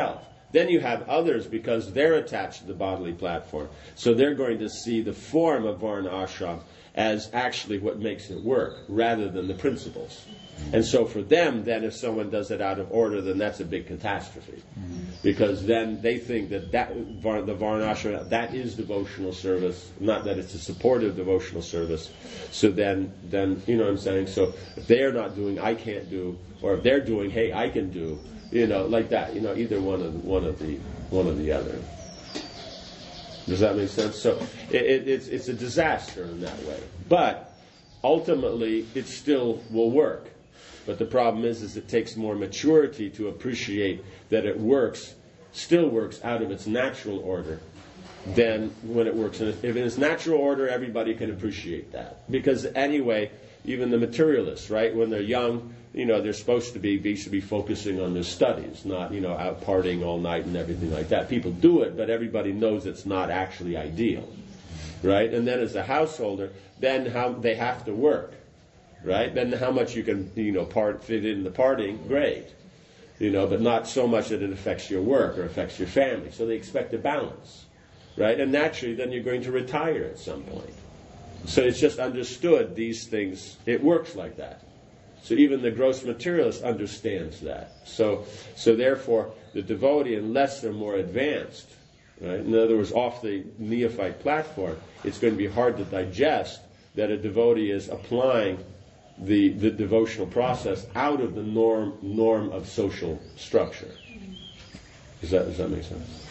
Then you have others, because they're attached to the bodily platform, so they're going to see the form of Varna Ashram as actually what makes it work, rather than the principles. And so for them, then, if someone does it out of order, then that's a big catastrophe. Because then they think that, that the Varnashram, that is devotional service, not that it's a supportive devotional service. So then, then you know what I'm saying? So if they're not doing, I can't do, or if they're doing, hey, I can do, you know, like that, you know, either one of the, one of the, one of the other. Does that make sense? So it, it, it's, it's a disaster in that way. But ultimately, it still will work. But the problem is, is it takes more maturity to appreciate that it works, still works out of its natural order, than when it works in its, if in its natural order, everybody can appreciate that. Because anyway, even the materialists, right, when they're young, you know, they're supposed to be, they should be focusing on their studies, not, you know, out partying all night and everything like that. People do it, but everybody knows it's not actually ideal, right? And then as a householder, then how they have to work. Right? Then how much you can, you know, part fit in the partying, great. You know, but not so much that it affects your work or affects your family. So they expect a balance. Right? And naturally then you're going to retire at some point. So it's just understood these things, it works like that. So even the gross materialist understands that. So so therefore the devotee, unless they're more advanced, right? In other words, off the neophyte platform, it's going to be hard to digest that a devotee is applying the, the devotional process out of the norm norm of social structure. Does that does that make sense?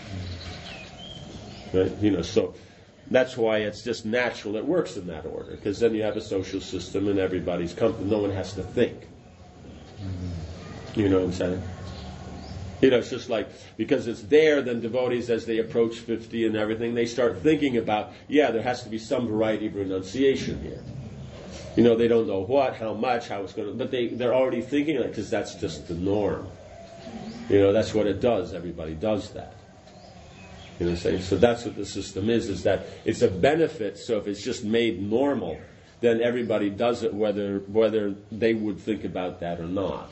Right? You know, so that's why it's just natural it works in that order, because then you have a social system and everybody's comfortable. No one has to think. You know what I'm saying? You know, it's just like, because it's there, then devotees, as they approach fifty and everything, they start thinking about, yeah, there has to be some variety of renunciation here. You know, they don't know what, how much, how it's going to, but they, they're already thinking it, because that's just the norm. You know, that's what it does. Everybody does that. You know what I'm saying? So that's what the system is, is that it's a benefit, so if it's just made normal, then everybody does it whether whether they would think about that or not.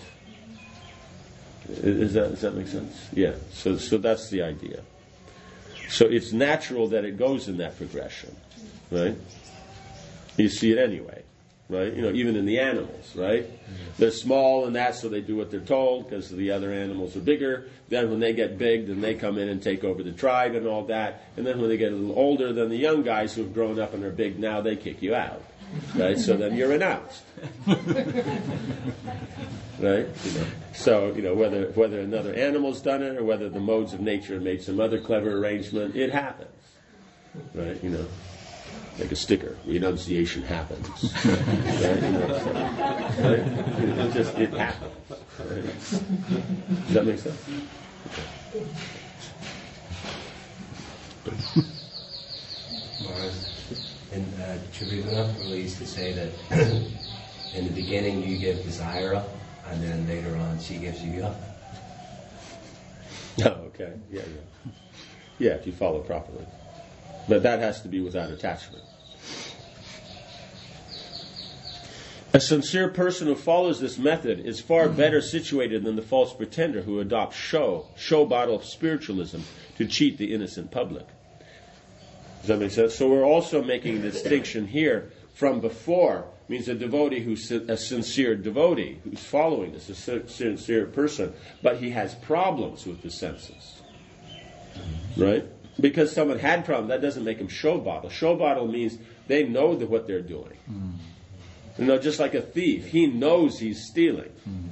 Is that, does that make sense? Yeah. So so that's the idea. So it's natural that it goes in that progression, right? You see it anyway, right? You know, even in the animals, right? They're small and that, so they do what they're told because the other animals are bigger. Then when they get big, then they come in and take over the tribe and all that. And then when they get a little older, then the young guys who have grown up and are big now, they kick you out, right? So then you're renounced. Right? You know. So, you know, whether whether another animal's done it or whether the modes of nature made some other clever arrangement, it happens. Right? You know, like a sticker, renunciation happens. Right? You know, so, right? It just, it happens. Right? Does that make sense? And uh, Tribhuvan used to say that in the beginning you give desire up, and then later on she gives you up. Oh, okay. Yeah, yeah. Yeah, if you follow properly. But that has to be without attachment. A sincere person who follows this method is far better situated than the false pretender who adopts show, show bottle spiritualism to cheat the innocent public. Does that make sense? So we're also making a distinction here from before. Means a devotee who's a sincere devotee, who's following this, a sincere person, but he has problems with the senses. Right? Because someone had problems, that doesn't make him show bottle. Show bottle means they know that what they're doing. Mm. You know, just like a thief, he knows he's stealing. Mm.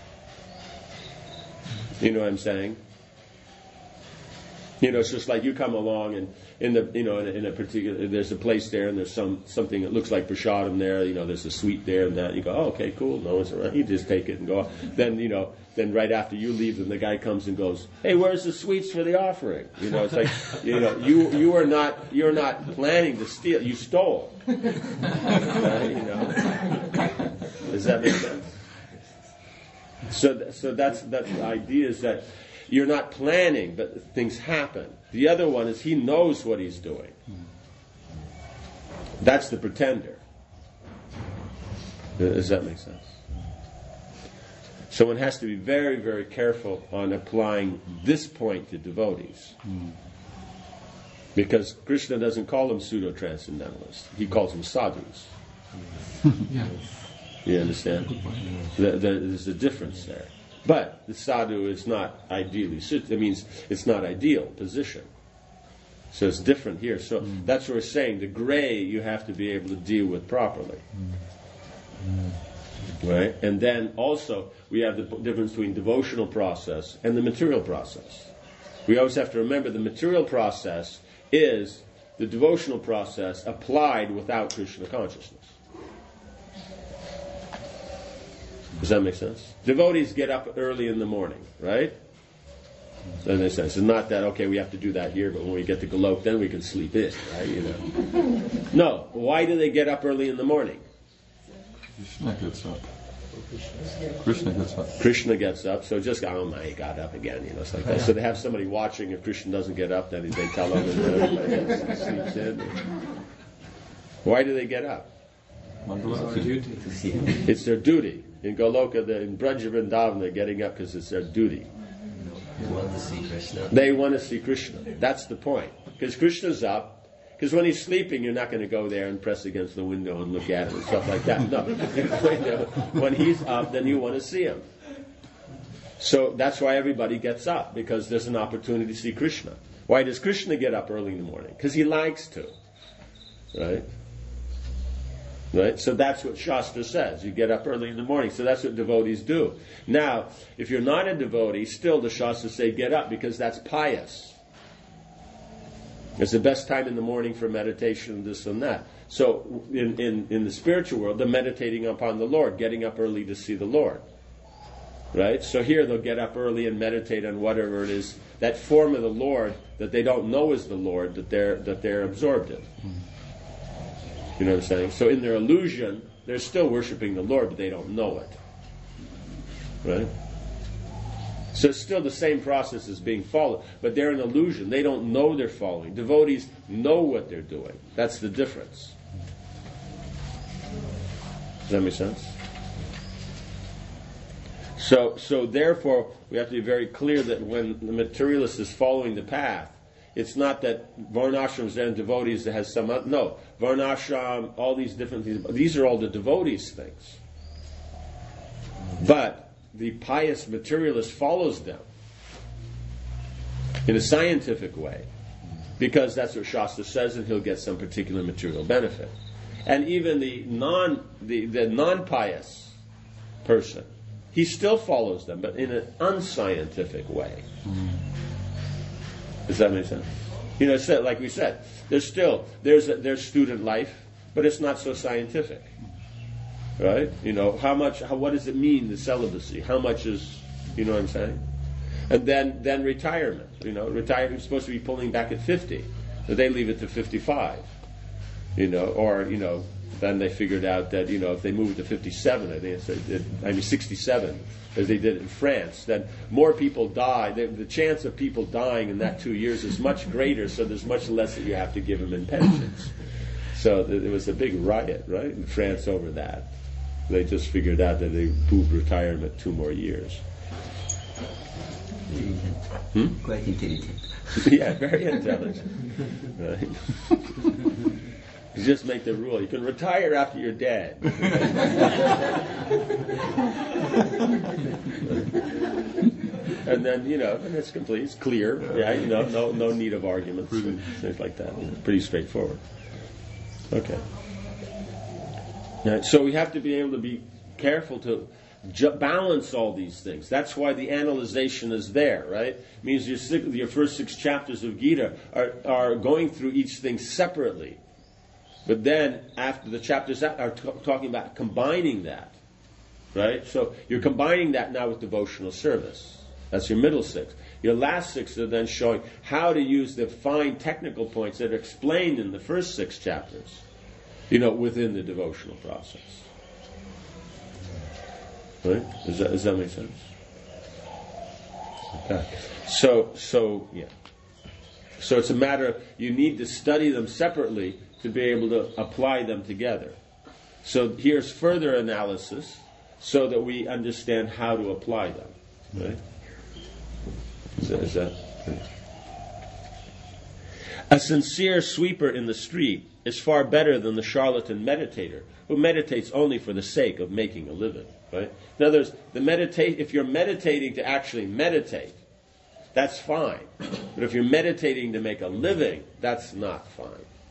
You know what I'm saying? You know, it's just like you come along and in the, you know, in a, in a particular, there's a place there and there's some something that looks like prasadam there. You know, there's a sweet there and that. You go, oh, okay, cool. No one's around. You just take it and go. Then, you know, then right after you leave, then the guy comes and goes, hey, where's the sweets for the offering? You know, it's like, you know, you you are not you're not planning to steal. You stole. Right? You know, does that make sense? So so that's that's the idea, is that you're not planning, but things happen. The other one is he knows what he's doing. That's the pretender. Does that make sense? So one has to be very, very careful on applying this point to devotees. Mm. Because Krishna doesn't call them pseudo-transcendentalists. He calls them sadhus. Yeah. You understand? The, the, there's a difference there. But the sadhu is not ideally, it means it's not ideal position. So it's different here. So mm. that's what we're saying. The gray you have to be able to deal with properly. Mm. Right? And then also we have the difference between devotional process and the material process. We always have to remember the material process is the devotional process applied without Krishna consciousness. Does that make sense? Devotees get up early in the morning, right? That makes sense. It's not that, okay, we have to do that here, but when we get to Golok, then we can sleep in, right? You know. No. Why do they get up early in the morning? Krishna gets up. Krishna gets up. Krishna gets up, so just, oh my, he got up again, you know, it's like that. So they have somebody watching. If Krishna doesn't get up, then they tell him and everybody else sleeps in. Why do they get up? It's their duty. In Goloka, in Braj Vrindavan, they're getting up because it's their duty. They want to see Krishna. They want to see Krishna. That's the point. Because Krishna's up. Because when he's sleeping, you're not going to go there and press against the window and look at him and stuff like that. No. When he's up, then you want to see him. So that's why everybody gets up, because there's an opportunity to see Krishna. Why does Krishna get up early in the morning? Because he likes to. Right? Right? So that's what Shastra says. You get up early in the morning. So that's what devotees do. Now, if you're not a devotee, still the Shastras say get up, because that's pious. It's the best time in the morning for meditation, this and that. So in, in, in the spiritual world, they're meditating upon the Lord, getting up early to see the Lord. Right? So here they'll get up early and meditate on whatever it is, that form of the Lord that they don't know is the Lord, that they're that they're absorbed in. You know what I'm saying? So in their illusion, they're still worshiping the Lord, but they don't know it. Right? So it's still the same process is being followed, but they're an illusion. They don't know they're following. Devotees know what they're doing. That's the difference. Does that make sense? So, so therefore, we have to be very clear that when the materialist is following the path, it's not that varnashrams and devotees that has some... No, varnashram, all these different things, these are all the devotees' things. But the pious materialist follows them in a scientific way, because that's what Shastra says, and he'll get some particular material benefit. And even the non the, the non-pious person, he still follows them, but in an unscientific way. Mm. Does that make sense? You know, it's like we said, there's still there's a, there's student life, but it's not so scientific. Right? You know, how much, how, what does it mean, the celibacy? How much is, you know what I'm saying? And then, then retirement. You know, retirement is supposed to be pulling back at fifty, but they leave it to fifty-five. You know, or, you know, then they figured out that, you know, if they move it to fifty-seven, I think it's, I mean sixty-seven, as they did in France, then more people die. The, the chance of people dying in that two years is much greater, so there's much less that you have to give them in pensions. So there was a big riot, right, in France over that. They just figured out that they moved retirement two more years. Intelligent. Hmm? Quite intelligent. Yeah, very intelligent. Right? You just make the rule. You can retire after you're dead. And then, you know, and it's complete. It's clear. Yeah, you know, no, no need of arguments, things like that. You know, pretty straightforward. Okay. Right, so we have to be able to be careful to ju- balance all these things. That's why the analyzation is there, right? It means your, six, your first six chapters of Gita are, are going through each thing separately. But then, after the chapters are t- talking about combining that, right? So you're combining that now with devotional service. That's your middle six. Your last six are then showing how to use the fine technical points that are explained in the first six chapters, you know, within the devotional process. Right? Does that, does that make sense? Okay. So, so, yeah. So it's a matter of, you need to study them separately to be able to apply them together. So here's further analysis so that we understand how to apply them. Right? Is that, is that right? A sincere sweeper in the street is far better than the charlatan meditator who meditates only for the sake of making a living. Right? In other words, the meditate, if you're meditating to actually meditate, that's fine. But if you're meditating to make a living, that's not fine.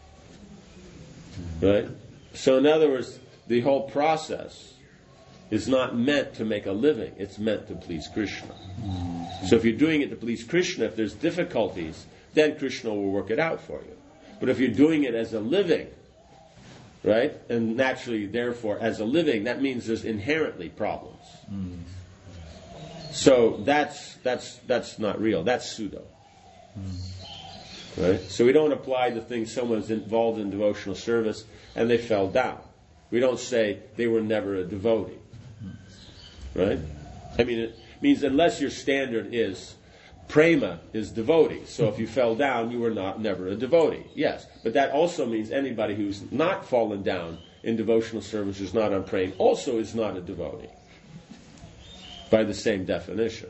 Right? So in other words, the whole process is not meant to make a living. It's meant to please Krishna. So if you're doing it to please Krishna, if there's difficulties, then Krishna will work it out for you. But if you're doing it as a living, right, and naturally, therefore, as a living, that means there's inherently problems. Mm. So that's that's that's not real. That's pseudo. Mm. Right? So we don't apply the thing someone's involved in devotional service and they fell down. We don't say they were never a devotee. Right? I mean, it means unless your standard is prema is devotee. So if you fell down, you were not never a devotee. Yes. But that also means anybody who's not fallen down in devotional service, who's not on prema, also is not a devotee. By the same definition.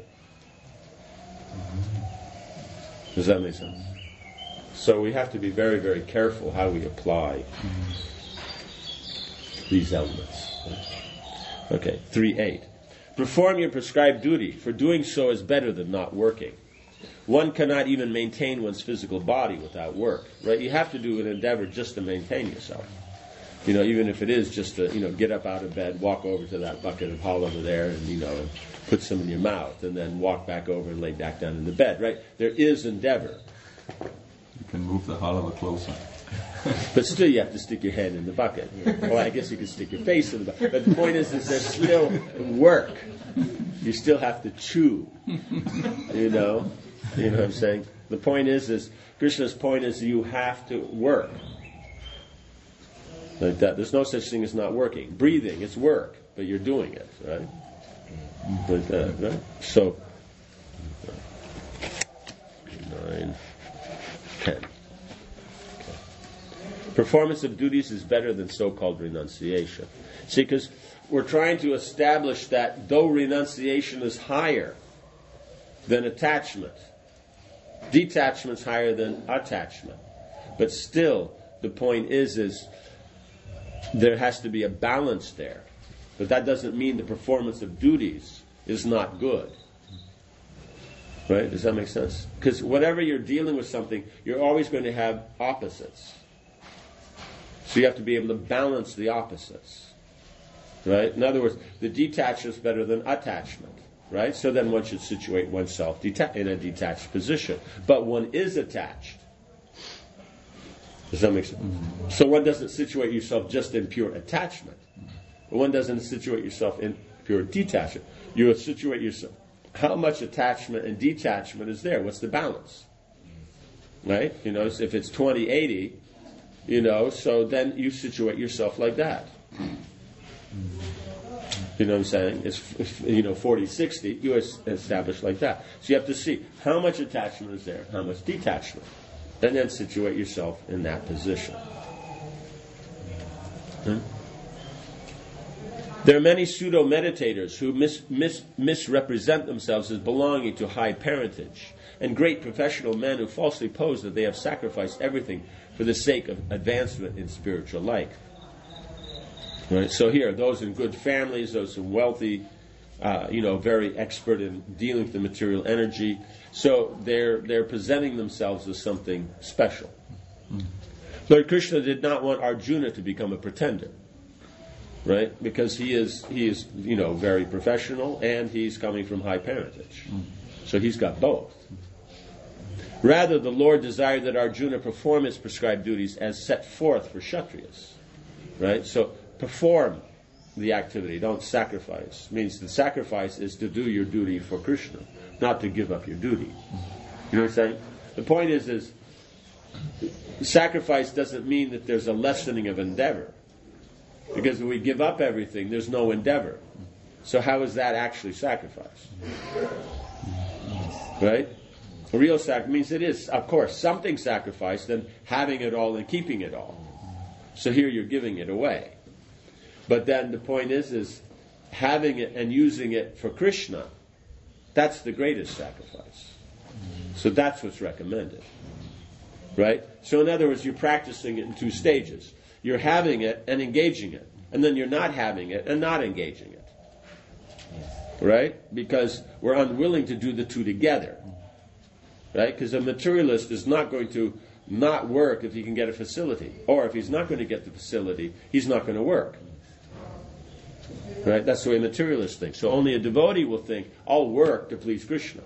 Does that make sense? So we have to be very, very careful how we apply these elements. Okay, three eight. Perform your prescribed duty, for doing so is better than not working. One cannot even maintain one's physical body without work, right? You have to do an endeavor just to maintain yourself. You know, even if it is just to, you know, get up out of bed, walk over to that bucket of hall over there and, you know, and put some in your mouth and then walk back over and lay back down in the bed, right? There is endeavor. You can move the halava closer. But still you have to stick your hand in the bucket. Well, I guess you can stick your face in the bucket. But the point is, is there's still work. You still have to chew. You know? You know what I'm saying? The point is, is Krishna's point is you have to work. Like that. There's no such thing as not working. Breathing, it's work, but you're doing it, right? Like that, right? So, nine, ten. Performance of duties is better than so-called renunciation. See, because we're trying to establish that though renunciation is higher than attachment, detachment's higher than attachment, but still the point is, is there has to be a balance there. But that doesn't mean the performance of duties is not good. Right? Does that make sense? Because whenever you're dealing with something, you're always going to have opposites. So you have to be able to balance the opposites. Right? In other words, the detachment is better than attachment. Right? So then one should situate oneself deta- in a detached position. But one is attached. Does that make sense? Mm-hmm. So one doesn't situate yourself just in pure attachment. But one doesn't situate yourself in pure detachment. You situate yourself. How much attachment and detachment is there? What's the balance? Right? You know, if it's twenty eighty, you know, so then you situate yourself like that. You know what I'm saying? It's, you know, forty sixty, you establish like that. So you have to see how much attachment is there, how much detachment. And then situate yourself in that position. Hmm? There are many pseudo-meditators who mis- mis- misrepresent themselves as belonging to high parentage, and great professional men who falsely pose that they have sacrificed everything for the sake of advancement in spiritual life. Right? So here, those in good families, those in wealthy, uh, you know, very expert in dealing with the material energy. So they're they're presenting themselves as something special. Mm. Lord Krishna did not want Arjuna to become a pretender, right? Because he is he is you know very professional and he's coming from high parentage, mm. so he's got both. Rather, the Lord desired that Arjuna perform his prescribed duties as set forth for Kshatriyas, right? So perform the activity, don't sacrifice. It means the sacrifice is to do your duty for Krishna, not to give up your duty. You know what I'm saying? The point is, is sacrifice doesn't mean that there's a lessening of endeavor. Because if we give up everything, there's no endeavor. So how is that actually sacrifice? Right? A real sacrifice means it is, of course, something sacrificed than having it all and keeping it all. So here you're giving it away. But then the point is, is having it and using it for Krishna, that's the greatest sacrifice. So that's what's recommended. Right? So in other words, you're practicing it in two stages. You're having it and engaging it. And then you're not having it and not engaging it. Right? Because we're unwilling to do the two together. Right? Because a materialist is not going to not work if he can get a facility. Or if he's not going to get the facility, he's not going to work. Right? That's the way materialists think. So only a devotee will think, I'll work to please Krishna.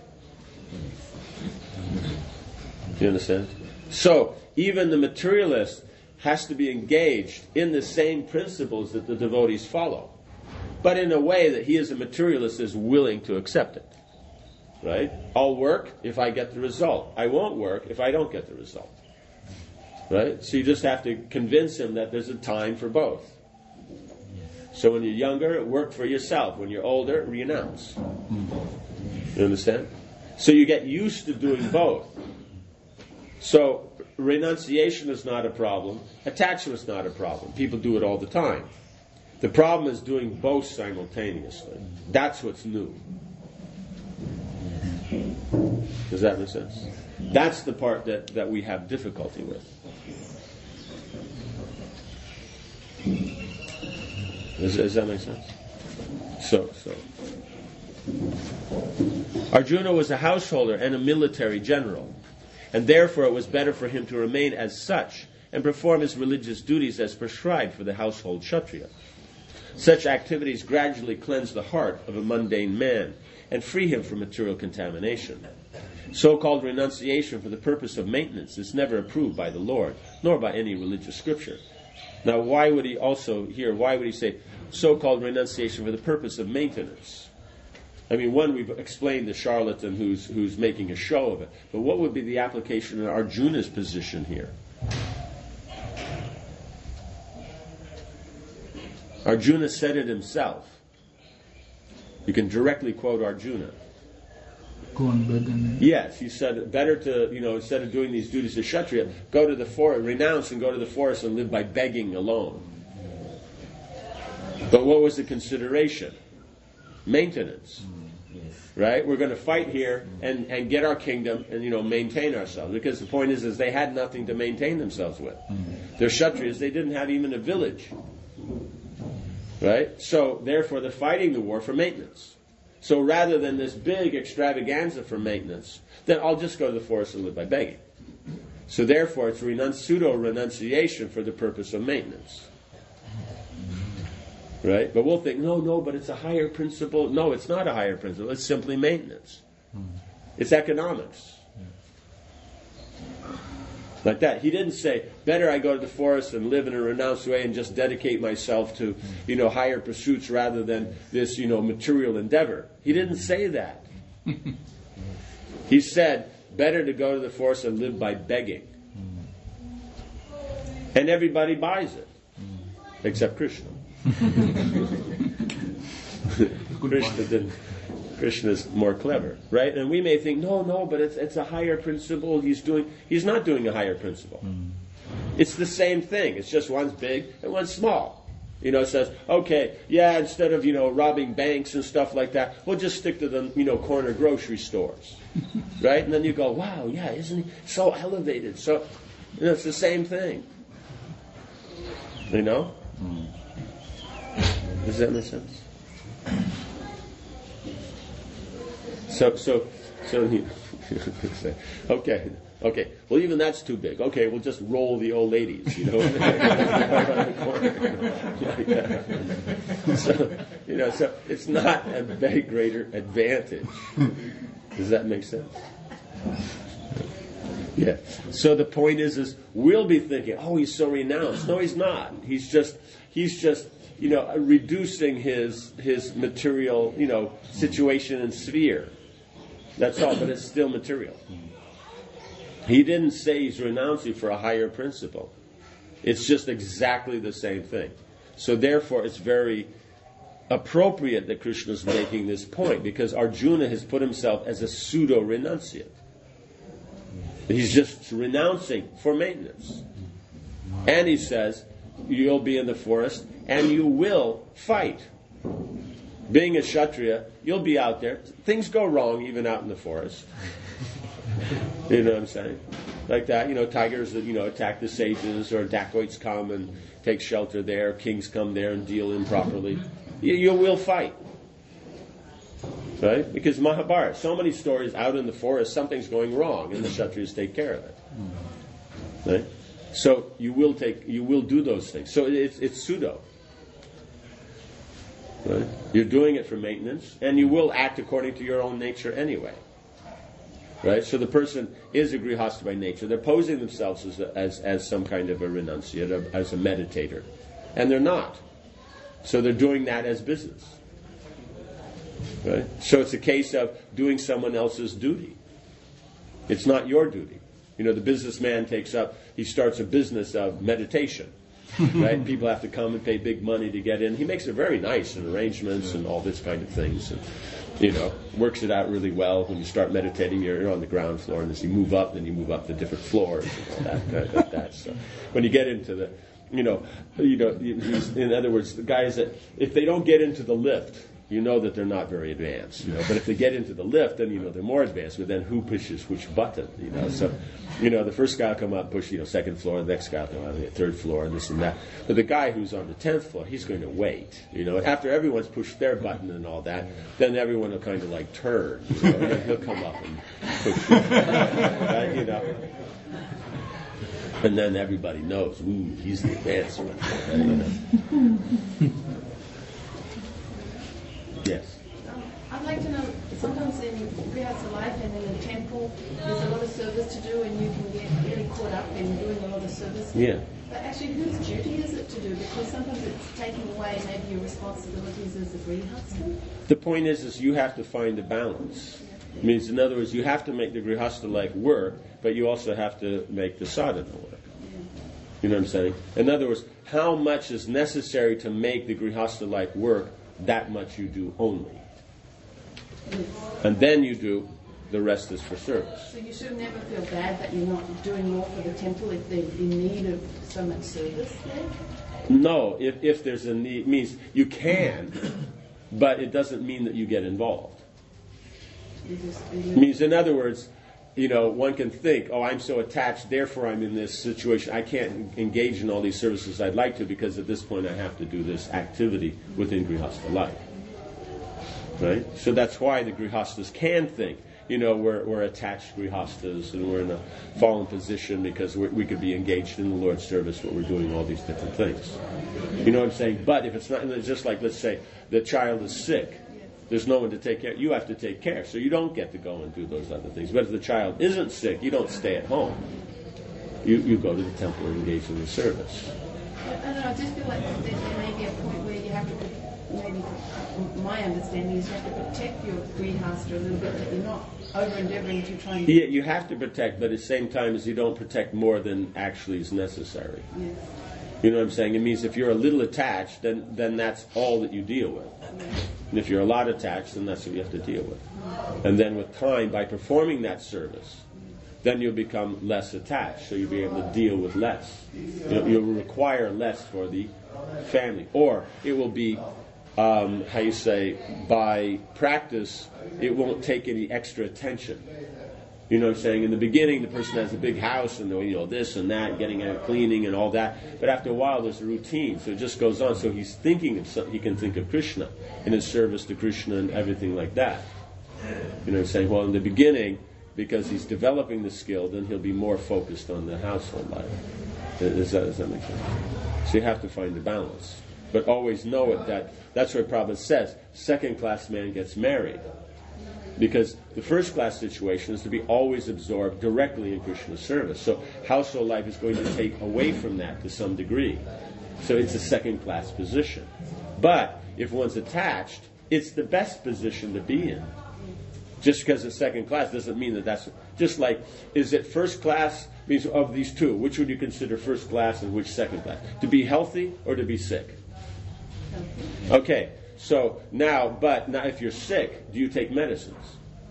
Do you understand? So, even the materialist has to be engaged in the same principles that the devotees follow, but in a way that he as a materialist is willing to accept it. Right? I'll work if I get the result. I won't work if I don't get the result. Right? So you just have to convince him that there's a time for both. So when you're younger, work for yourself. When you're older, renounce. You understand? So you get used to doing both. So renunciation is not a problem. Attachment is not a problem. People do it all the time. The problem is doing both simultaneously. That's what's new. Does that make sense? That's the part that, that we have difficulty with. Does, does that make sense? So, so. Arjuna was a householder and a military general, and therefore it was better for him to remain as such and perform his religious duties as prescribed for the household Kshatriya. Such activities gradually cleanse the heart of a mundane man and free him from material contamination. So-called renunciation for the purpose of maintenance is never approved by the Lord, nor by any religious scripture. Now, why would he also here, why would he say so-called renunciation for the purpose of maintenance? I mean, one, we've explained the charlatan who's who's making a show of it. But what would be the application in Arjuna's position here? Arjuna said it himself. You can directly quote Arjuna. Go on, brother. Yes, he said better to, you know, instead of doing these duties as Kshatriya, go to the forest, renounce and go to the forest and live by begging alone. But what was the consideration? Maintenance. Right? We're going to fight here and, and get our kingdom and, you know, maintain ourselves. Because the point is, is they had nothing to maintain themselves with. They're Kshatriyas, they didn't have even a village. Right? So, therefore, they're fighting the war for maintenance. So rather than this big extravaganza for maintenance, then I'll just go to the forest and live by begging. So therefore, it's renunci- pseudo-renunciation for the purpose of maintenance. Right? But we'll think, no, no, but it's a higher principle. No, it's not a higher principle. It's simply maintenance. It's economics. Like that. He didn't say, better I go to the forest and live in a renounced way and just dedicate myself to, you know, higher pursuits rather than this, you know, material endeavor. He didn't say that. He said, better to go to the forest and live by begging. And everybody buys it. Except Krishna. Krishna didn't. Krishna's more clever, right? And we may think, no, no, but it's it's a higher principle. He's doing. He's not doing a higher principle. Mm. It's the same thing. It's just one's big and one's small. You know, it says, okay, yeah, instead of, you know, robbing banks and stuff like that, we'll just stick to the, you know, corner grocery stores, right? And then you go, wow, yeah, isn't he so elevated? So, you know, it's the same thing. You know? Mm. Does that make sense? So, so, so, you say, okay, okay. Well, even that's too big. Okay, we'll just roll the old ladies, you know. So, you know, so it's not a very greater advantage. Does that make sense? Yeah. So the point is, is we'll be thinking, oh, he's so renounced. No, he's not. He's just, he's just. You know, reducing his his material, you know, situation and sphere. That's all, but it's still material. He didn't say he's renouncing for a higher principle. It's just exactly the same thing. So therefore, it's very appropriate that Krishna is making this point, because Arjuna has put himself as a pseudo-renunciate. He's just renouncing for maintenance. And he says, you'll be in the forest and you will fight. Being a Kshatriya, you'll be out there. Things go wrong even out in the forest. You know what I'm saying? Like that, you know, tigers that, you know, attack the sages, or dacoits come and take shelter there, kings come there and deal improperly. You, you will fight. Right? Because Mahabharata, so many stories out in the forest, something's going wrong, and the Kshatriyas take care of it. Right? So you will take, you will do those things. So it's it's pseudo. Right? You're doing it for maintenance, and you will act according to your own nature anyway. Right? So the person is a grihasta by nature. They're posing themselves as a, as as some kind of a renunciate, as a meditator, and they're not. So they're doing that as business. Right? So it's a case of doing someone else's duty. It's not your duty. You know, the businessman takes up, he starts a business of meditation. Right? People have to come and pay big money to get in. He makes it very nice, and arrangements and all this kind of things. And, you know, works it out really well. When you start meditating, you're on the ground floor, and as you move up, then you move up to different floors and all that. that, that, that. So when you get into the, you know, you know, in other words, the guys that, if they don't get into the lift, you know that they're not very advanced, you know. But if they get into the lift, then you know they're more advanced. But then who pushes which button, you know? So, you know, the first guy will come up, push, you know, second floor. The next guy will come out on the third floor, and this and that. But the guy who's on the tenth floor, he's going to wait, you know. After everyone's pushed their button and all that, then everyone will kind of like turn, you know. And then he'll come up and push, right, you know. And then everybody knows, ooh, he's the advanced one, right, you know. Yes. Um, I'd like to know, sometimes in Grihastha life and in a temple, there's a lot of service to do, and you can get really caught up in doing a lot of service. Yeah. But actually, whose duty is it to do? Because sometimes it's taking away maybe your responsibilities as a Grihastha. The point is, is you have to find a balance. It means, in other words, you have to make the Grihastha life work, but you also have to make the sadhana work. Yeah. You know what I'm saying? In other words, how much is necessary to make the Grihastha life work? That much you do only. Yes. And then you do, the rest is for service. So you should never feel bad that you're not doing more for the temple if they're in need of so much service there? No, if, if there's a need, means you can, but it doesn't mean that you get involved. You just, It you, means, in other words, you know, one can think, oh, I'm so attached, therefore I'm in this situation. I can't engage in all these services I'd like to, because at this point I have to do this activity within Grihastha life. Right? So that's why the Grihasthas can think, you know, we're, we're attached Grihasthas, and we're in a fallen position because we're, we could be engaged in the Lord's service, but we're doing all these different things. You know what I'm saying? But if it's not, it's just like, let's say, the child is sick. There's no one to take care. You have to take care, so you don't get to go and do those other things. But if the child isn't sick, you don't stay at home. You you go to the temple and engage in the service. I don't know, I just feel like there, there may be a point where you have to, maybe my understanding is you have to protect your Grihastha a little bit, that you're not over-endeavoring to try and... Yeah, you have to protect, but at the same time as you don't protect more than actually is necessary. Yes. You know what I'm saying? It means if you're a little attached, then, then that's all that you deal with. Yes. And if you're a lot attached, then that's what you have to deal with. And then with time, by performing that service, then you'll become less attached, so you'll be able to deal with less. You'll, you'll require less for the family. Or it will be, um, how you say, by practice, it won't take any extra attention. You know what I'm saying? In the beginning, the person has a big house and, you know, this and that, getting out, cleaning and all that. But after a while, there's a routine, so it just goes on. So he's thinking of something. He can think of Krishna in his service to Krishna and everything like that. You know what I'm saying? Well, in the beginning, because he's developing the skill, then he'll be more focused on the household life. Does that, does that make sense? So you have to find the balance. But always know it that, that's what Prabhupada says, second-class man gets married. Because the first-class situation is to be always absorbed directly in Krishna's service. So household life is going to take away from that to some degree. So it's a second-class position. But if one's attached, it's the best position to be in. Just because it's second class doesn't mean that that's... Just like, is it first class? Means of these two, which would you consider first class and which second class? To be healthy or to be sick? Okay. So now, but now if you're sick, do you take medicines?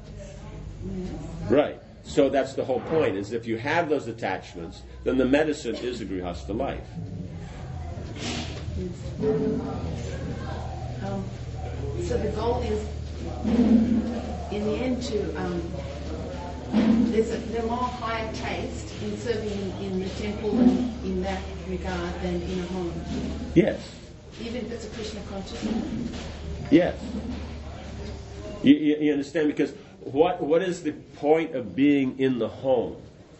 Right. So that's the whole point, is if you have those attachments, then the medicine is a Grihastha life. Um, So the goal is, in the end, to um, there's a the more higher taste in serving in, in the temple and in that regard than in a home, Yes. even if it's a Krishna consciousness. Yes. You, you, you understand? Because what what is the point of being in the home?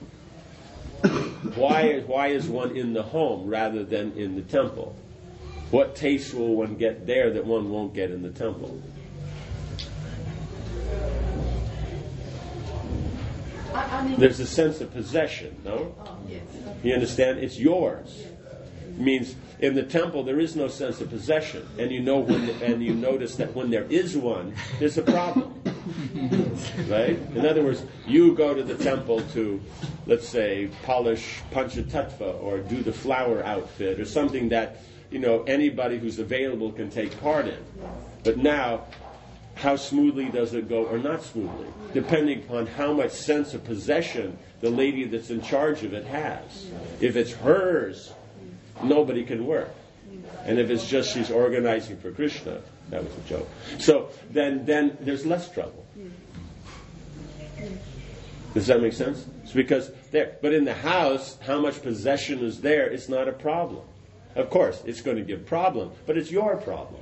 Why why is one in the home rather than in the temple? What taste will one get there that one won't get in the temple? I, I mean, There's a sense of possession, no? oh yes. You understand? It's yours. It means in the temple there is no sense of possession, and you know when, and you notice that when there is one, there's a problem. Right? In other words, you go to the temple to, let's say, polish Panchatattva or do the flower outfit or something that, you know, anybody who's available can take part in. But now, how smoothly does it go or not smoothly? Depending on how much sense of possession the lady that's in charge of it has. If it's hers, nobody can work. And if it's just she's organizing for Krishna, that was a joke. So then, then there's less trouble. Does that make sense? It's because there. But in the house, how much possession is there? It's not a problem. Of course, it's going to be a problem, but it's your problem.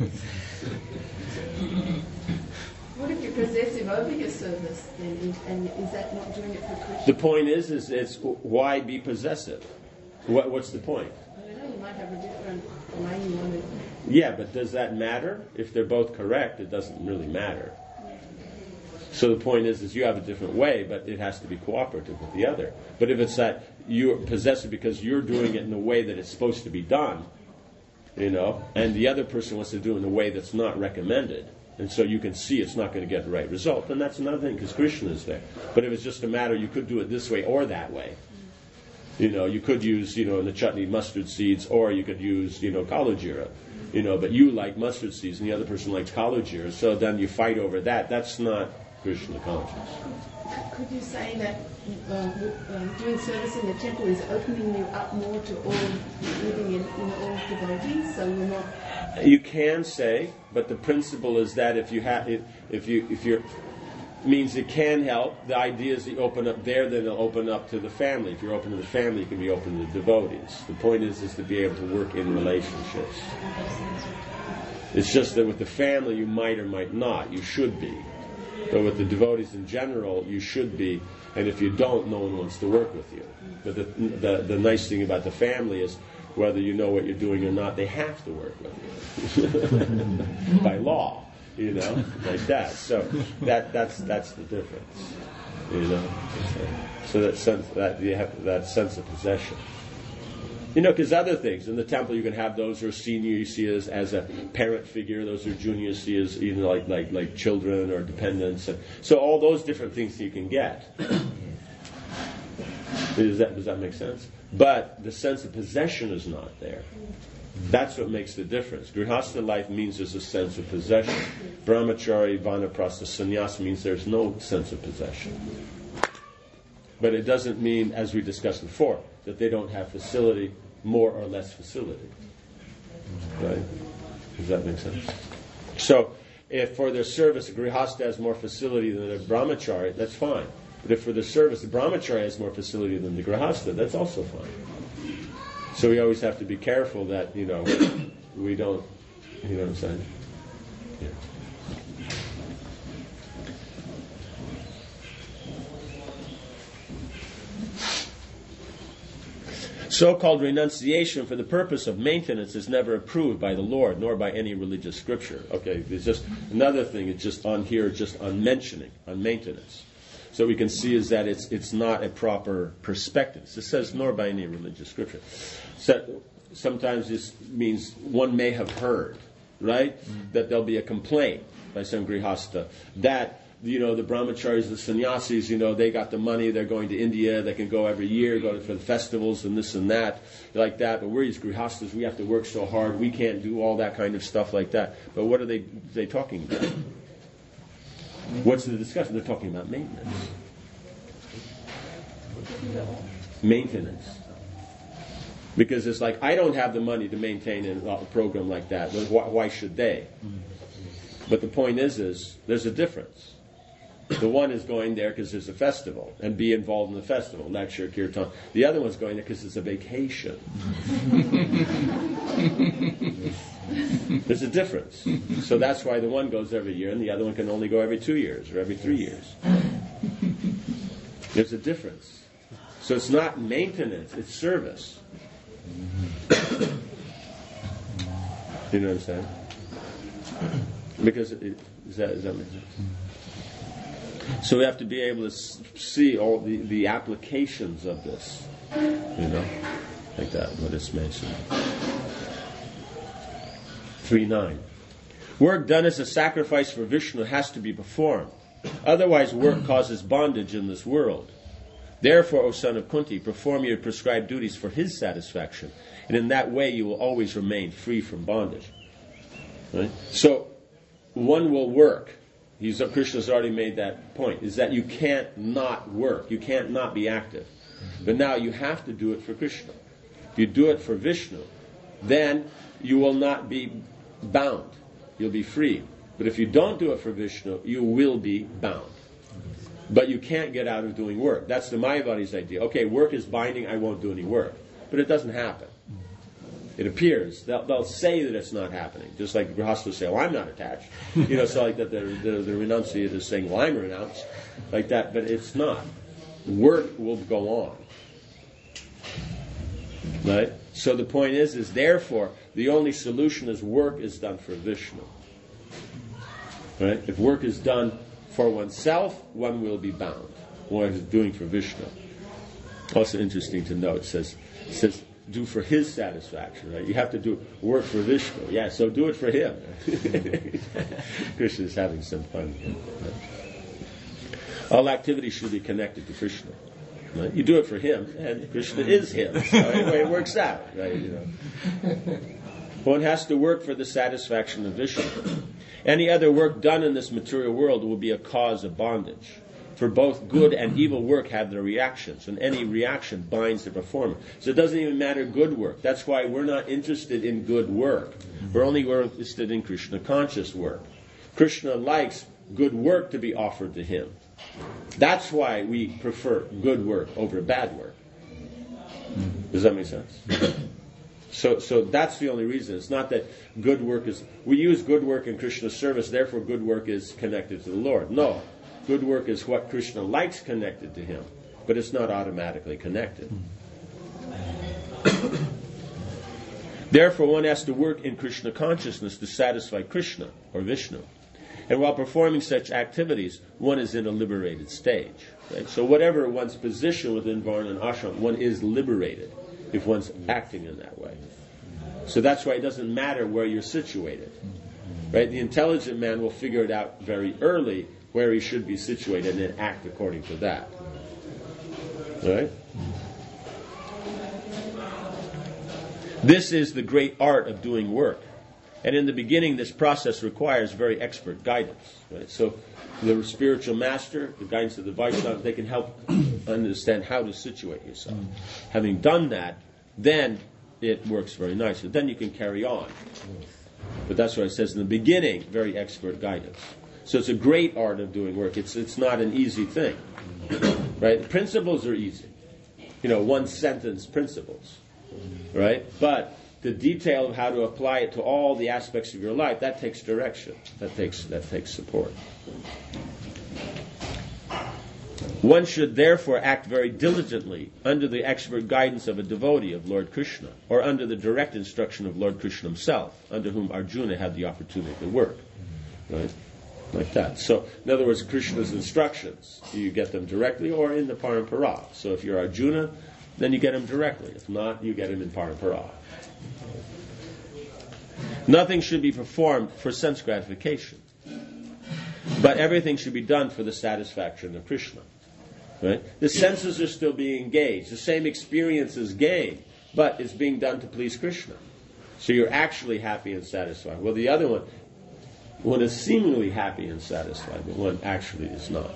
What if you're possessive over your service, then, and is that not doing it for Krishna? The point is, is it's why be possessive? What, what's the point? I don't know, you might have a different way you want to. Yeah, but does that matter? If they're both correct, it doesn't really matter. So the point is, is you have a different way, but it has to be cooperative with the other. But if it's that you're possessive because you're doing it in the way that it's supposed to be done, you know, and the other person wants to do it in a way that's not recommended, and so you can see it's not going to get the right result, then that's another thing, because Krishna is there. But if it's just a matter, you could do it this way or that way. You know, you could use, you know, in the chutney mustard seeds, or you could use, you know, kalojira. You know, but you like mustard seeds and the other person likes kalojira, so then you fight over that. That's not Krishna conscious. Could you say that uh, uh, doing service in the temple is opening you up more to all living in, in all devotees, so you're not? You can say, but the principle is that if you have, if, if you, if you're, means it can help. The idea is that you open up there, then it'll open up to the family. If you're open to the family, you can be open to the devotees. The point is, is to be able to work in relationships. It's just that with the family, you might or might not. You should be. But with the devotees in general, you should be. And if you don't, no one wants to work with you. But the, the, the nice thing about the family is, whether you know what you're doing or not, they have to work with you. By law, you know, like that. So that that's that's the difference. You know. So that sense that you have that sense of possession. You know, because other things in the temple, you can have those who are senior, you see as as a parent figure; those who are junior, you see as, you know, like like like children or dependents. And so all those different things you can get. Does that does that make sense? But the sense of possession is not there. That's what makes the difference. Grihastha life means there's a sense of possession. Brahmachari, Vanaprastha, Sannyas means there's no sense of possession. But it doesn't mean, as we discussed before, that they don't have facility, more or less facility. Right? Does that make sense? So, if for their service a Grihastha has more facility than a Brahmachari, that's fine. But if for the service the Brahmachari has more facility than the Grihastha, that's also fine. So we always have to be careful that, you know, we don't, you know what I'm saying? Yeah. So-called renunciation for the purpose of maintenance is never approved by the Lord, nor by any religious scripture. Okay, there's just another thing, it's just on here, just on mentioning, on maintenance. So we can see is that it's it's not a proper perspective. It says, nor by any religious scripture. So sometimes this means one may have heard, right, mm. that there'll be a complaint by some grihastha that, you know, the brahmacharis, the sannyasis, you know, they got the money, they're going to India, they can go every year, go for the festivals and this and that, like that. But we're these grihasthas, we have to work so hard, we can't do all that kind of stuff like that. But what are they they talking about? What's the discussion? They're talking about maintenance. Maintenance. Because it's like, I don't have the money to maintain a program like that. Why, why should they? But the point is, is there's a difference. The one is going there because there's a festival and be involved in the festival, lecture, kirtan. The other one's going there because it's a vacation. There's a difference. So that's why the one goes every year and the other one can only go every two years or every three years. There's a difference. So it's not maintenance, it's service. You know what I'm saying? Because it, is that, does that make sense? So we have to be able to see all the, the applications of this, you know, like that, what it's mentioned. three nine. Work done as a sacrifice for Vishnu has to be performed. Otherwise, work causes bondage in this world. Therefore, O son of Kunti, perform your prescribed duties for his satisfaction, and in that way you will always remain free from bondage. Right? So, one will work. He's, Krishna's already made that point, is that you can't not work. You can't not be active. But now you have to do it for Krishna. If you do it for Vishnu, then you will not be bound. You'll be free. But if you don't do it for Vishnu, you will be bound. But you can't get out of doing work. That's the Mayavadi's idea. Okay, work is binding, I won't do any work. But it doesn't happen. It appears. They'll, they'll say that it's not happening. Just like the Grihasthas say, oh, I'm not attached. You know, so like that the, the, the renunciate is saying, well, I'm renounced. Like that, but it's not. Work will go on. Right? So the point is, is therefore, the only solution is work is done for Vishnu. Right? If work is done for oneself, one will be bound. One is doing for Vishnu. Also interesting to note, it says, it says, do for his satisfaction, right? You have to do work for Vishnu. Yeah, so do it for him. Krishna is having some fun here. Right? All activities should be connected to Krishna. Right? You do it for him, and Krishna is him. So anyway, it works out, right? You know. One has to work for the satisfaction of Vishnu. Any other work done in this material world will be a cause of bondage. For both good and evil work have their reactions, and any reaction binds the performer. So it doesn't even matter good work. That's why we're not interested in good work. We're only interested in Krishna conscious work. Krishna likes good work to be offered to him. That's why we prefer good work over bad work. Does that make sense? So, so that's the only reason. It's not that good work is... We use good work in Krishna's service, therefore good work is connected to the Lord. No. Good work is what Krishna likes connected to him, but it's not automatically connected. Therefore, one has to work in Krishna consciousness to satisfy Krishna or Vishnu. And while performing such activities, one is in a liberated stage. Right? So whatever one's position within Varna and Ashram, one is liberated if one's acting in that way. So that's why it doesn't matter where you're situated. Right? The intelligent man will figure it out very early where he should be situated and then act according to that. Right? This is the great art of doing work. And in the beginning, this process requires very expert guidance. Right? So the spiritual master, the guidance of the Vaishnava, they can help understand how to situate yourself. Having done that, then it works very nicely. Then you can carry on. But that's what it says in the beginning, very expert guidance. So it's a great art of doing work. It's it's not an easy thing. Right? The principles are easy. You know, one sentence principles. Right? But the detail of how to apply it to all the aspects of your life, that takes direction. That takes that takes support. One should therefore act very diligently under the expert guidance of a devotee of Lord Krishna, or under the direct instruction of Lord Krishna himself, under whom Arjuna had the opportunity to work. Right? Like that. So, in other words, Krishna's instructions, you get them directly or in the Parampara. So if you're Arjuna, then you get them directly. If not, you get them in Parampara. Nothing should be performed for sense gratification, but everything should be done for the satisfaction of Krishna. Right? The senses are still being engaged. The same experience is gained, but it's being done to please Krishna. So you're actually happy and satisfied. Well, the other one, one is seemingly happy and satisfied, but one actually is not.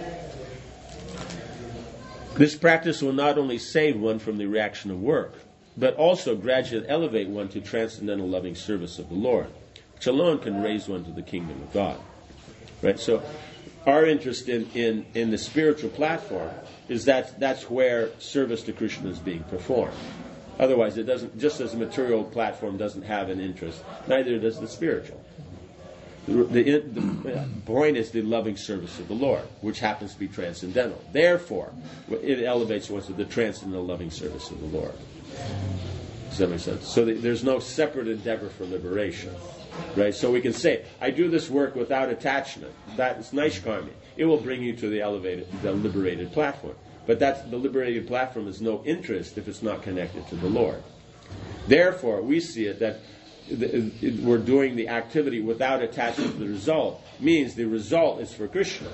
This practice will not only save one from the reaction of work, but also gradually elevate one to transcendental loving service of the Lord, which alone can raise one to the kingdom of God. Right? So our interest in, in, in the spiritual platform is that that's where service to Krishna is being performed. Otherwise, it doesn't. Just as the material platform doesn't have an interest, neither does the spiritual. The, the, the point is the loving service of the Lord, which happens to be transcendental. Therefore, it elevates one to the transcendental loving service of the Lord. Does that make sense? So the, there's no separate endeavor for liberation, right? So we can say, I do this work without attachment. That's Naishkarmi. It will bring you to the elevated, the liberated platform. But that's, the liberated platform is no interest if it's not connected to the Lord. Therefore, we see it that the, it, we're doing the activity without attachment to the result, means the result is for Krishna.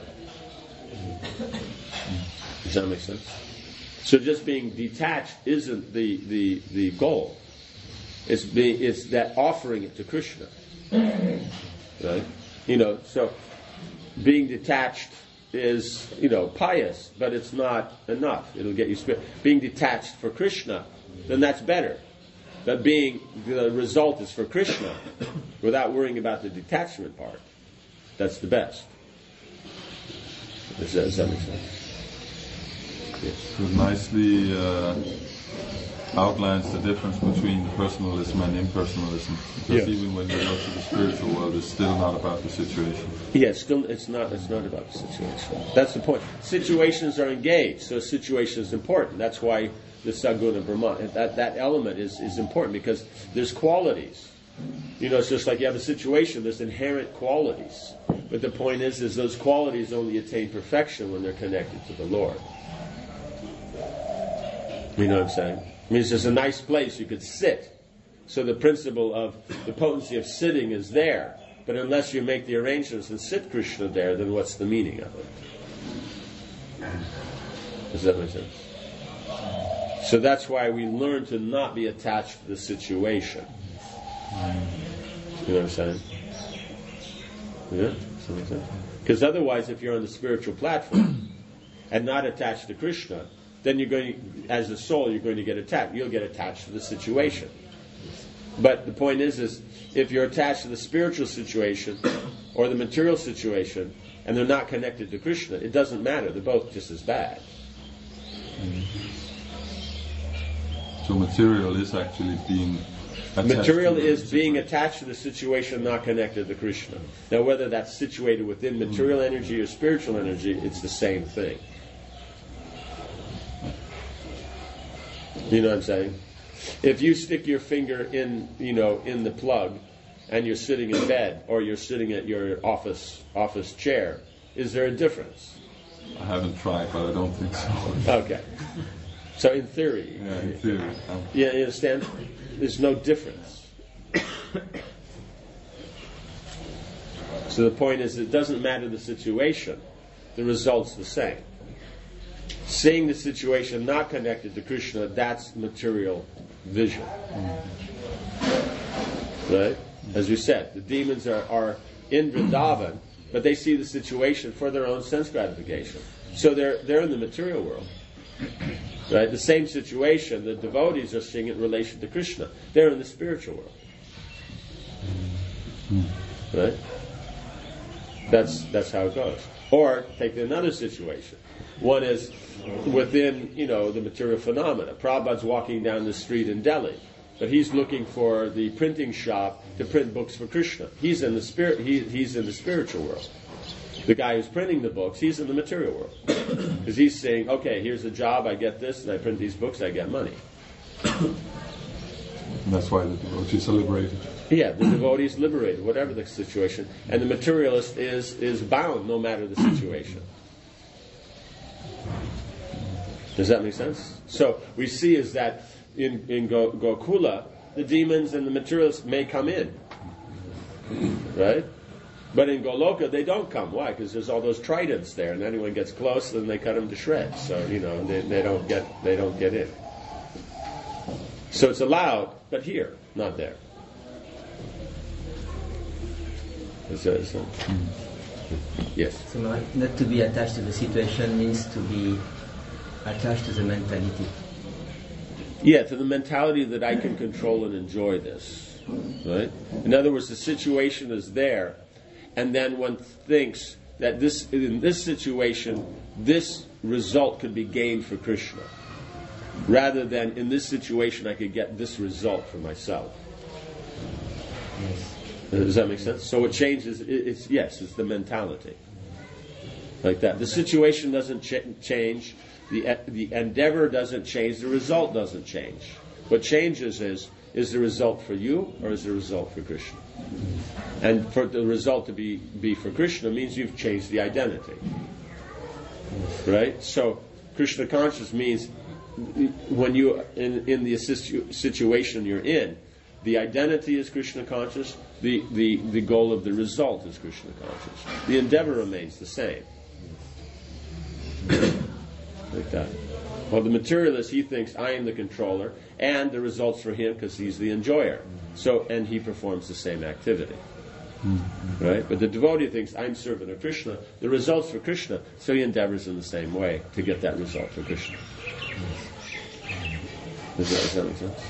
Does that make sense? So just being detached isn't the, the, the goal. It's, being, it's that offering it to Krishna. Right? You know, so being detached is, you know, pious, but it's not enough. It'll get you spirit. Being detached for Krishna, then that's better. But being, the result is for Krishna, without worrying about the detachment part, that's the best. Does that, does that make sense? Yes. So nicely uh, outlines the difference between personalism and impersonalism. Because Yeah. even when you go to the spiritual world, it's still not about the situation. Yeah, it's still it's not it's not about the situation. That's the point. Situations are engaged, so a situation is important. That's why the Saguna Brahman, that, that element is, is important, because there's qualities. You know, it's just like you have a situation, there's inherent qualities. But the point is, is those qualities only attain perfection when they're connected to the Lord. You know what I'm saying? I mean, it's just a nice place you could sit. So the principle of the potency of sitting is there. But unless you make the arrangements and sit Krishna there, then what's the meaning of it? Does that make sense? So that's why we learn to not be attached to the situation. You know what I'm saying? Yeah? Does that make sense? Because otherwise, if you're on the spiritual platform and not attached to Krishna, then you're going to, as a soul, you're going to get attached. You'll get attached to the situation. But the point is, is if you're attached to the spiritual situation or the material situation, and they're not connected to Krishna, it doesn't matter. They're both just as bad. So material is actually being attached Material to the is being situation. attached to the situation, not connected to Krishna. Now, whether that's situated within material energy or spiritual energy, it's the same thing. You know what I'm saying? If you stick your finger in, you know, in the plug, and you're sitting in bed, or you're sitting at your office office chair, is there a difference? I haven't tried, but I don't think so. Okay. So in theory, Yeah, in theory. um, yeah, you understand? There's no difference. So the point is, it doesn't matter the situation; the result's the same. Seeing the situation not connected to Krishna, that's material vision. Right? As we said, the demons are, are in Vrindavan, but they see the situation for their own sense gratification. So they're they're in the material world. Right? The same situation, the devotees are seeing it in relation to Krishna. They're in the spiritual world. Right? That's that's how it goes. Or take another situation. One is within, you know, the material phenomena. Prabhupada's walking down the street in Delhi, but he's looking for the printing shop to print books for Krishna. He's in the spirit. He, he's in the spiritual world. The guy who's printing the books, he's in the material world, because he's saying, "Okay, here's a job. I get this, and I print these books. I get money." And that's why the devotees are liberated. Yeah, the devotee is liberated, whatever the situation, and the materialist is is bound, no matter the situation. Does that make sense? So we see is that in, in Go, Gokula, the demons and the materialists may come in. Right? But in Goloka, they don't come. Why? Because there's all those tridents there, and anyone gets close, then they cut them to shreds. So, you know, they, they don't get they don't get in. So it's allowed, but here, not there. So, so, yes. So not, not to be attached to the situation means to be attached to the mentality. Yeah, to the mentality that I can control and enjoy this, right? In other words, the situation is there, and then one thinks that this, in this situation, this result could be gained for Krishna, rather than in this situation I could get this result for myself. Yes. Does that make sense? So it changes. It, it's yes, it's the mentality, like that. The situation doesn't ch- change. The the endeavor doesn't change. The result doesn't change. What changes is is the result for you or is the result for Krishna? And for the result to be be for Krishna means you've changed the identity, right? So Krishna conscious means when you in in the situ- situation you're in, the identity is Krishna conscious. The, the, the goal of the result is Krishna conscious. The endeavor remains the same. Like that. Well, the materialist, he thinks I am the controller, and the results for him because he's the enjoyer. So, and he performs the same activity. Right? But the devotee thinks I'm servant of Krishna. The results for Krishna, so he endeavors in the same way to get that result for Krishna. Does that, does that make sense?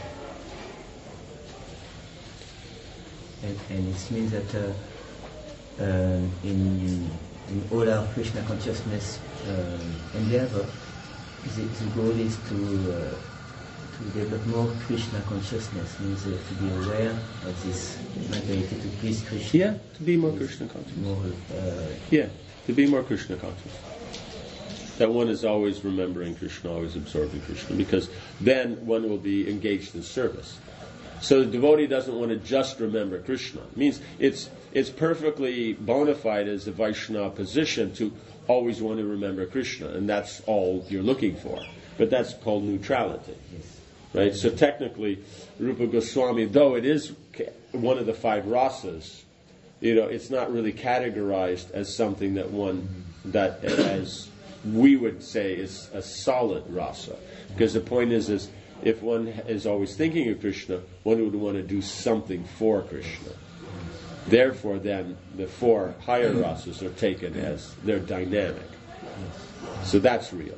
And, and it means that uh, um, in in all our Krishna consciousness um, endeavor, the, the goal is to uh, to develop more Krishna consciousness. Means uh, to be aware of this mentality to please Krishna. Yeah, to be more Krishna conscious. More, uh, yeah, to be more Krishna conscious. That one is always remembering Krishna, always absorbing Krishna, because then one will be engaged in service. So the devotee doesn't want to just remember Krishna. It means it's it's perfectly bona fide as a Vaishnava position to always want to remember Krishna, and that's all you're looking for. But that's called neutrality, right? So technically, Rupa Goswami, though it is one of the five rasas, you know, it's not really categorized as something that one that as we would say is a solid rasa, because the point is is. If one is always thinking of Krishna, one would want to do something for Krishna. Therefore, then, the four higher rasas are taken as they're dynamic. So that's real.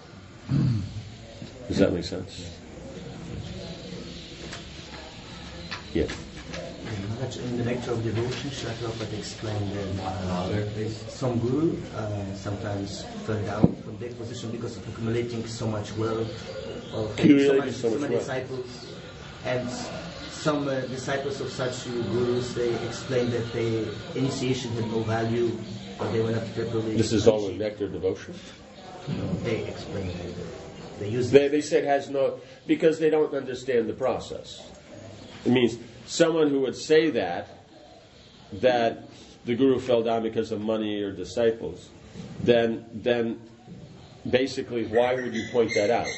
Does that make sense? Yes. In the lecture of devotion, Srila Prabhupada explained that uh, some guru uh, sometimes fell down from that position because of accumulating so much wealth, or so, much, so, so many wealth. disciples. And some uh, disciples of such gurus, they explained that the initiation had no value, or they were not properly. This is all in nectar devotion? No, they explained that they use. They, they said has no, because they don't understand the process. It means someone who would say that, that the guru fell down because of money or disciples, then then basically why would you point that out?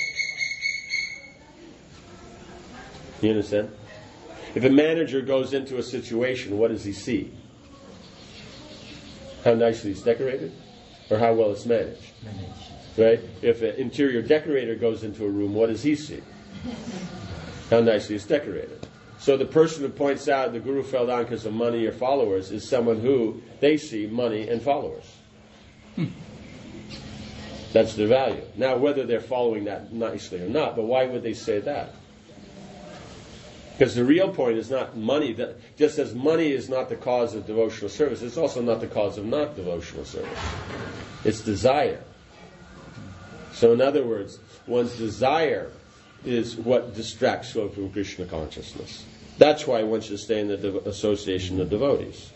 You understand? If a manager goes into a situation, what does he see? How nicely it's decorated? Or how well it's managed? Managed. Right? If an interior decorator goes into a room, what does he see? How nicely it's decorated. So the person who points out the guru fell down because of money or followers is someone who they see money and followers. Hmm. That's their value. Now, whether they're following that nicely or not, but why would they say that? Because the real point is not money. That, just as money is not the cause of devotional service, it's also not the cause of not devotional service. It's desire. So in other words, one's desire is what distracts one from Krishna consciousness. That's why one should stay in the dev- association of devotees.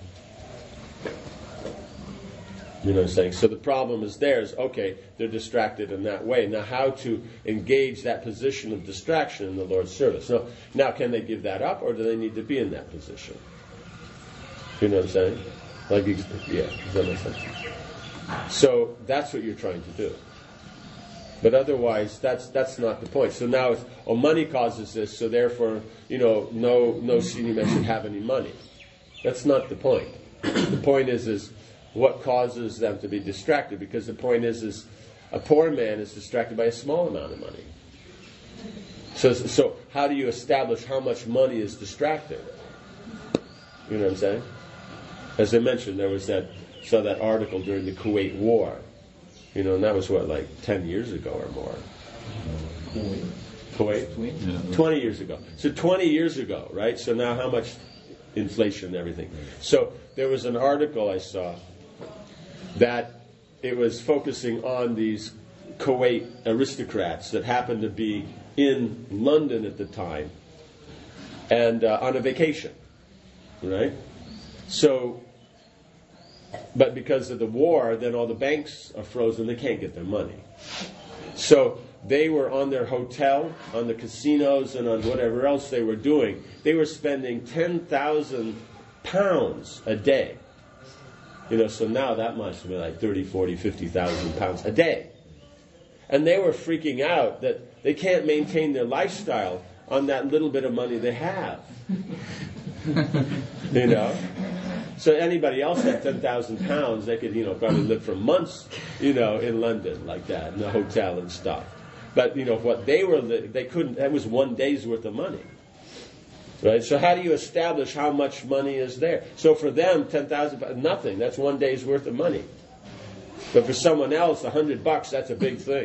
You know what I'm saying? So the problem is theirs. Okay, they're distracted in that way. Now how to engage that position of distraction in the Lord's service? Now, now can they give that up, or do they need to be in that position? You know what I'm saying? Like, yeah, does that make sense? So that's what you're trying to do. But otherwise, that's that's not the point. So now, it's, oh, money causes this, so therefore, you know, no no senior man should have any money. That's not the point. The point is, is what causes them to be distracted? Because the point is, is a poor man is distracted by a small amount of money. So, so how do you establish how much money is distracting? You know what I'm saying? As I mentioned, there was that saw that article during the Kuwait War. You know, and that was what, like ten years ago or more. Kuwait? Yeah. twenty years ago. So twenty years ago, right? So now how much inflation and everything? So there was an article I saw that it was focusing on these Kuwait aristocrats that happened to be in London at the time and uh, on a vacation, right? So, but because of the war, then all the banks are frozen, they can't get their money. So they were on their hotel, on the casinos, and on whatever else they were doing. They were spending ten thousand pounds a day. You know, so now that must be like thirty, forty, fifty thousand pounds a day. And they were freaking out that they can't maintain their lifestyle on that little bit of money they have. You know? So anybody else had ten thousand pounds, they could, you know, probably live for months, you know, in London like that, in a hotel and stuff. But, you know, what they were, they couldn't, that was one day's worth of money. Right? So how do you establish how much money is there? So for them, ten thousand, nothing. That's one day's worth of money. But for someone else, a hundred bucks, that's a big thing.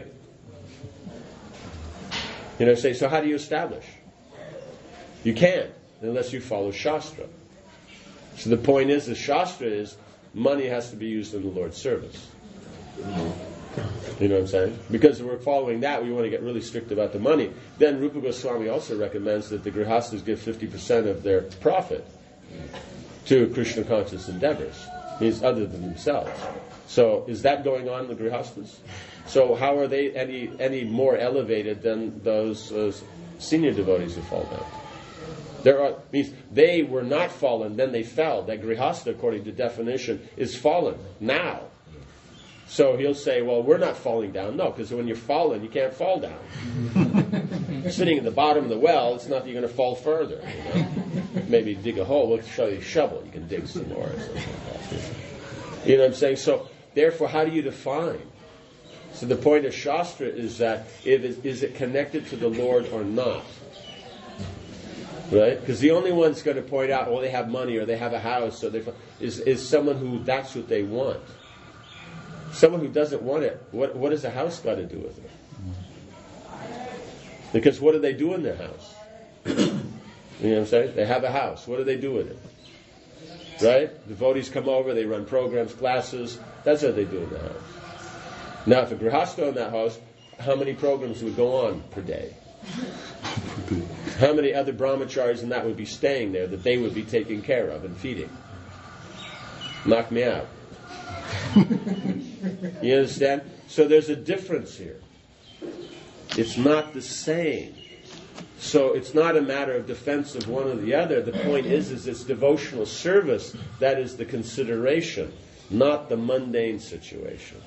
You know, say, so how do you establish? You can't, unless you follow Shastra. So the point is, the Shastra is, money has to be used in the Lord's service. You know what I'm saying? Because if we're following that, we want to get really strict about the money. Then Rupa Goswami also recommends that the Grihastas give fifty percent of their profit to Krishna conscious endeavors, means other than themselves. So is that going on in the Grihastas? So how are they any any more elevated than those uh, senior devotees who fall down? There are, means they were not fallen, then they fell. That Grihasta, according to definition, is fallen now. So he'll say, well, we're not falling down. No, because when you're fallen, you can't fall down. You're sitting at the bottom of the well, it's not that you're going to fall further. You know? Maybe dig a hole, we'll show you a shovel, you can dig some more. Or something like that. You know what I'm saying? So, therefore, how do you define? So the point of Shastra is that, if it, is it connected to the Lord or not? Right? Because the only one that's going to point out, well, they have money or they have a house, or they is is someone who that's what they want. Someone who doesn't want it, what what does a house got to do with it? Because what do they do in their house? You know what I'm saying? They have a house. What do they do with it? Right? Devotees come over, they run programs, classes. That's what they do in the house. Now, if a Grihasta in that house, how many programs would go on per day? How many other brahmacharis in that would be staying there that they would be taking care of and feeding? Knock me out. You understand? So there's a difference here. It's not the same. So it's not a matter of defense of one or the other. The point is, is it's devotional service that is the consideration, not the mundane situation.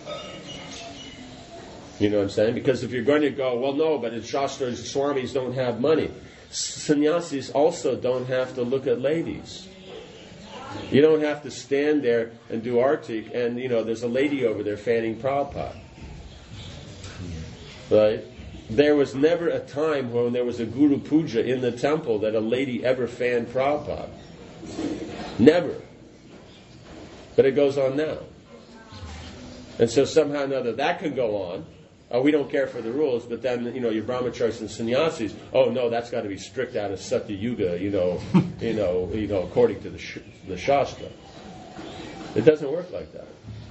You know what I'm saying? Because if you're going to go, well, no, but in Shastra, Swamis don't have money. Sannyasis also don't have to look at ladies. You don't have to stand there and do artik, and, you know, there's a lady over there fanning Prabhupada. Right? There was never a time when there was a Guru Puja in the temple that a lady ever fanned Prabhupada. Never. But it goes on now. And so somehow or another that can go on. Oh, we don't care for the rules, but then, you know, your brahmacharis and sannyasis, oh no, that's got to be strict out of Satya Yuga, you know, you know, you know, according to the sh- the Shastra. It doesn't work like that.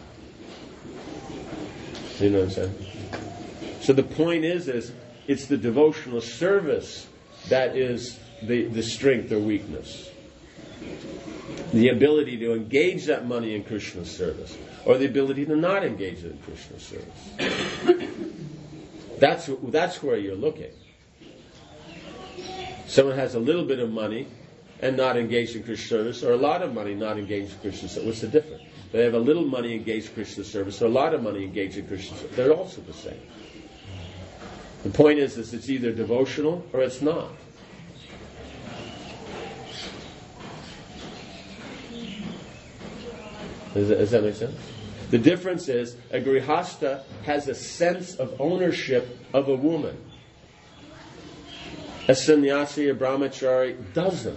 You know what I'm saying? So the point is, is it's the devotional service that is the, the strength or weakness. The ability to engage that money in Krishna's service, or the ability to not engage it in Krishna's service. That's that's where you're looking. Someone has a little bit of money and not engaged in Krishna service, or a lot of money not engaged in Krishna service. What's the difference? They have a little money engaged in Krishna service, or a lot of money engaged in Krishna service. They're also the same. The point is, is it's either devotional or it's not. Does that, does that make sense? The difference is, a Grihasta has a sense of ownership of a woman. A sannyasi or brahmachari doesn't.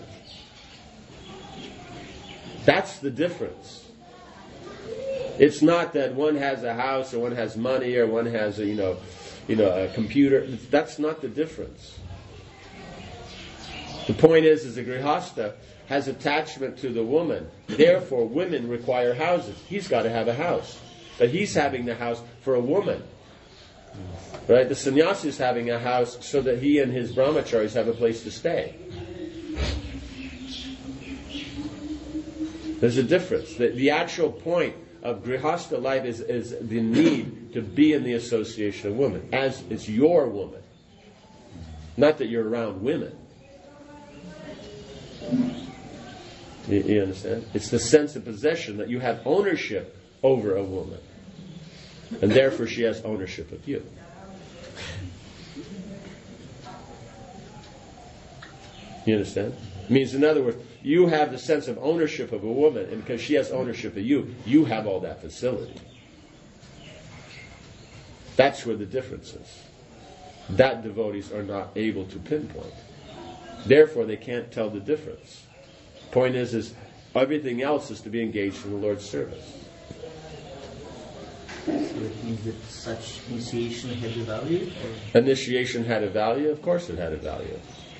That's the difference. It's not that one has a house or one has money or one has a, you know, you know, a computer. That's not the difference. The point is, is the grihasta has attachment to the woman. Therefore, women require houses. He's got to have a house. But he's having the house for a woman. Right? The sannyasi is having a house so that he and his brahmacharis have a place to stay. There's a difference. The, the actual point of grihasta life is, is the need to be in the association of women, as it's your woman. Not that you're around women. You, you understand? It's the sense of possession that you have ownership over a woman. And therefore she has ownership of you. You understand? It means, in other words, you have the sense of ownership of a woman, and because she has ownership of you, you have all that facility. That's where the difference is. That devotees are not able to pinpoint. Therefore, they can't tell the difference. Point is, is everything else is to be engaged in the Lord's service. So it means that such initiation had a value? Or? Initiation had a value? Of course it had a value.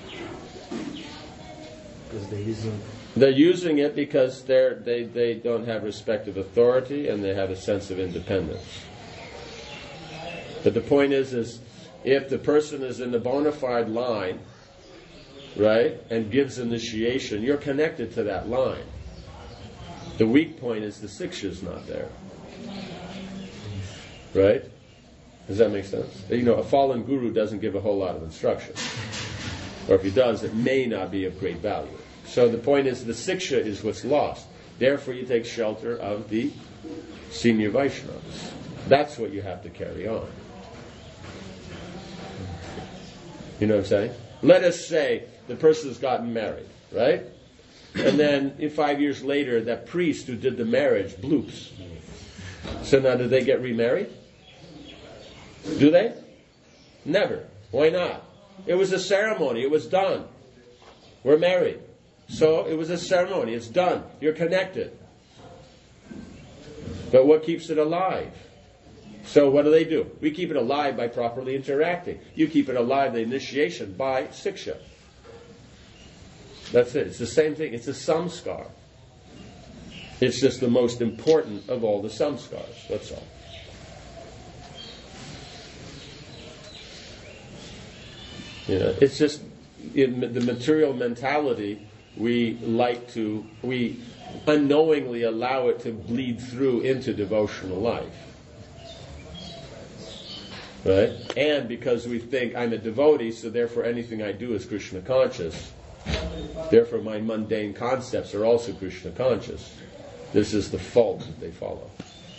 Because they're using... They're using it because they're, they, they don't have respect of authority and they have a sense of independence. But the point is, is if the person is in the bona fide line, right, and gives initiation, you're connected to that line. The weak point is the siksha is not there. Right? Does that make sense? You know, a fallen guru doesn't give a whole lot of instruction. Or if he does, it may not be of great value. So the point is, the siksha is what's lost. Therefore, you take shelter of the senior Vaishnavas. That's what you have to carry on. You know what I'm saying? Let us say the person's gotten married, right? And then in five years later, that priest who did the marriage bloops. So now do they get remarried? Do they? Never. Why not? It was a ceremony. It was done. We're married. So it was a ceremony. It's done. You're connected. But what keeps it alive? So what do they do? We keep it alive by properly interacting. You keep it alive, the initiation, by siksha. That's it. It's the same thing. It's a samskar. It's just the most important of all the samskars. That's all. You know, it's just in the material mentality, we like to, we unknowingly allow it to bleed through into devotional life. Right? And because we think I'm a devotee, so therefore anything I do is Krishna conscious. Therefore my mundane concepts are also Krishna conscious. This is the fault that they follow.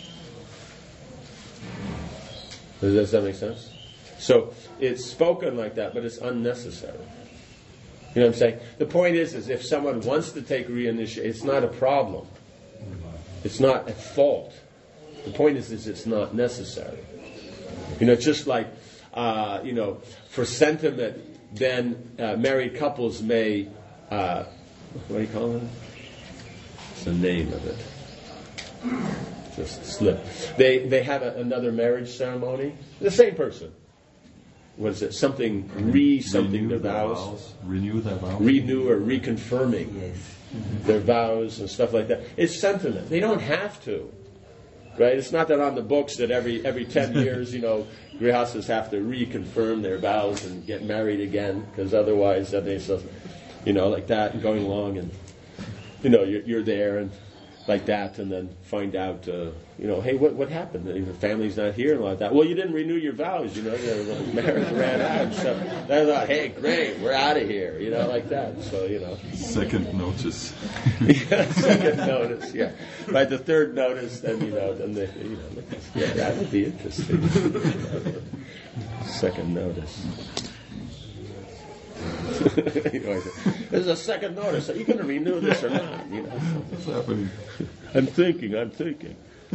Does that make sense? So it's spoken like that, but it's unnecessary. You know what I'm saying? The point is, is if someone wants to take reinitiation, it's not a problem. It's not a fault. The point is, is it's not necessary. You know, just like, uh, you know, for sentiment, then uh, married couples may, uh, what do you call it? It's the name of it. Just slipped. They they have a, another marriage ceremony. The same person. What is it? Something re something their vows. vows. Renew their vows. Renew or reconfirming Yes. their vows and stuff like that. It's sentiment. They don't have to. Right? It's not that on the books that every every ten years, you know, grihastas have to reconfirm their vows and get married again, because otherwise, that they so, you know, like that, and going along, and you know, you're, you're there and like that, and then find out, uh, you know, hey, what what happened? Your family's not here and like that. Well, you didn't renew your vows, you know, the marriage ran out. So they thought, hey, great, we're out of here, you know, like that. So you know, second notice. yeah, second notice, yeah. By the third notice, then you know, then they, you know, yeah, that would be interesting. Second notice. You know, there's a second notice. Are you going to renew this or not? You know, What's happening? I'm thinking. I'm thinking.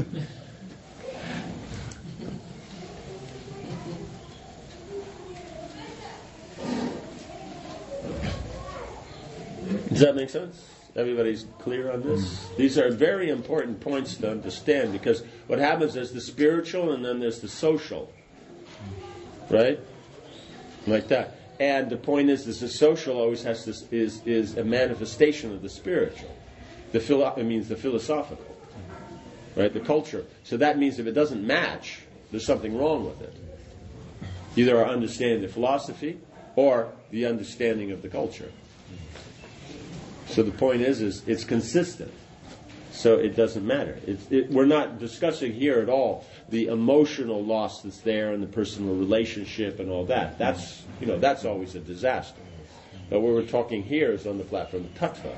Does that make sense? Everybody's clear on this? These are very important points to understand, because what happens is the spiritual and then there's the social. right? Like that. And the point is, is the social always has this is is a manifestation of the spiritual. The philo- it means the philosophical, right? The culture. So that means if it doesn't match, there's something wrong with it. Either our understanding of philosophy or the understanding of the culture. So the point is, is it's consistent. So it doesn't matter. It's, it, we're not discussing here at all the emotional loss that's there and the personal relationship and all that. That's, you know, that's always a disaster. But what we're talking here is on the platform of tattva.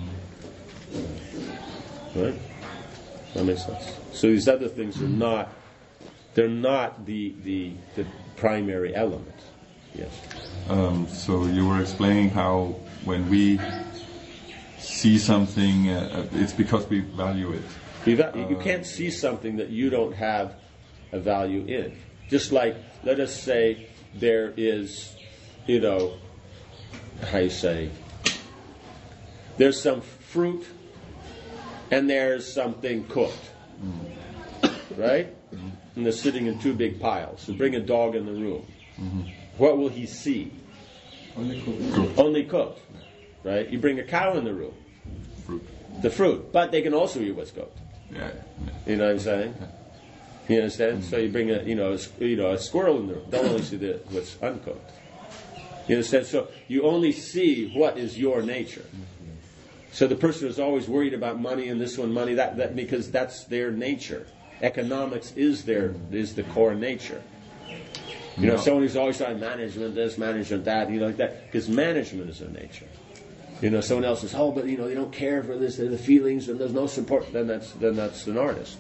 Right? That makes sense. So these other things are not, they're not the the, the primary element. Yes. Um, so you were explaining how when we see something, uh, it's because we value it. You, va- you can't see something that you don't have a value in. Just like, let us say there is, you know, how you say, there's some fruit and there's something cooked, mm. right? Mm-hmm. And they're sitting in two big piles. So bring a dog in the room. Mm-hmm. What will he see? Only cooked. Only cooked, right? You bring a cow in the room. Fruit. The fruit. But they can also eat what's cooked. Yeah. yeah. You know what I'm saying? You understand? Mm-hmm. So you bring a, you know, a, you know, a squirrel in the room. Don't only see the, what's uncooked. You understand? So you only see what is your nature. Mm-hmm. So the person is always worried about money and this one, money, that, that, because that's their nature. Economics is their, is the core nature. You know, no. Someone who's always trying management this, management that, you know, like that, because management is their nature. You know, someone else says, oh, but you know, they don't care for this, the feelings, and there's no support. Then that's then that's an artist.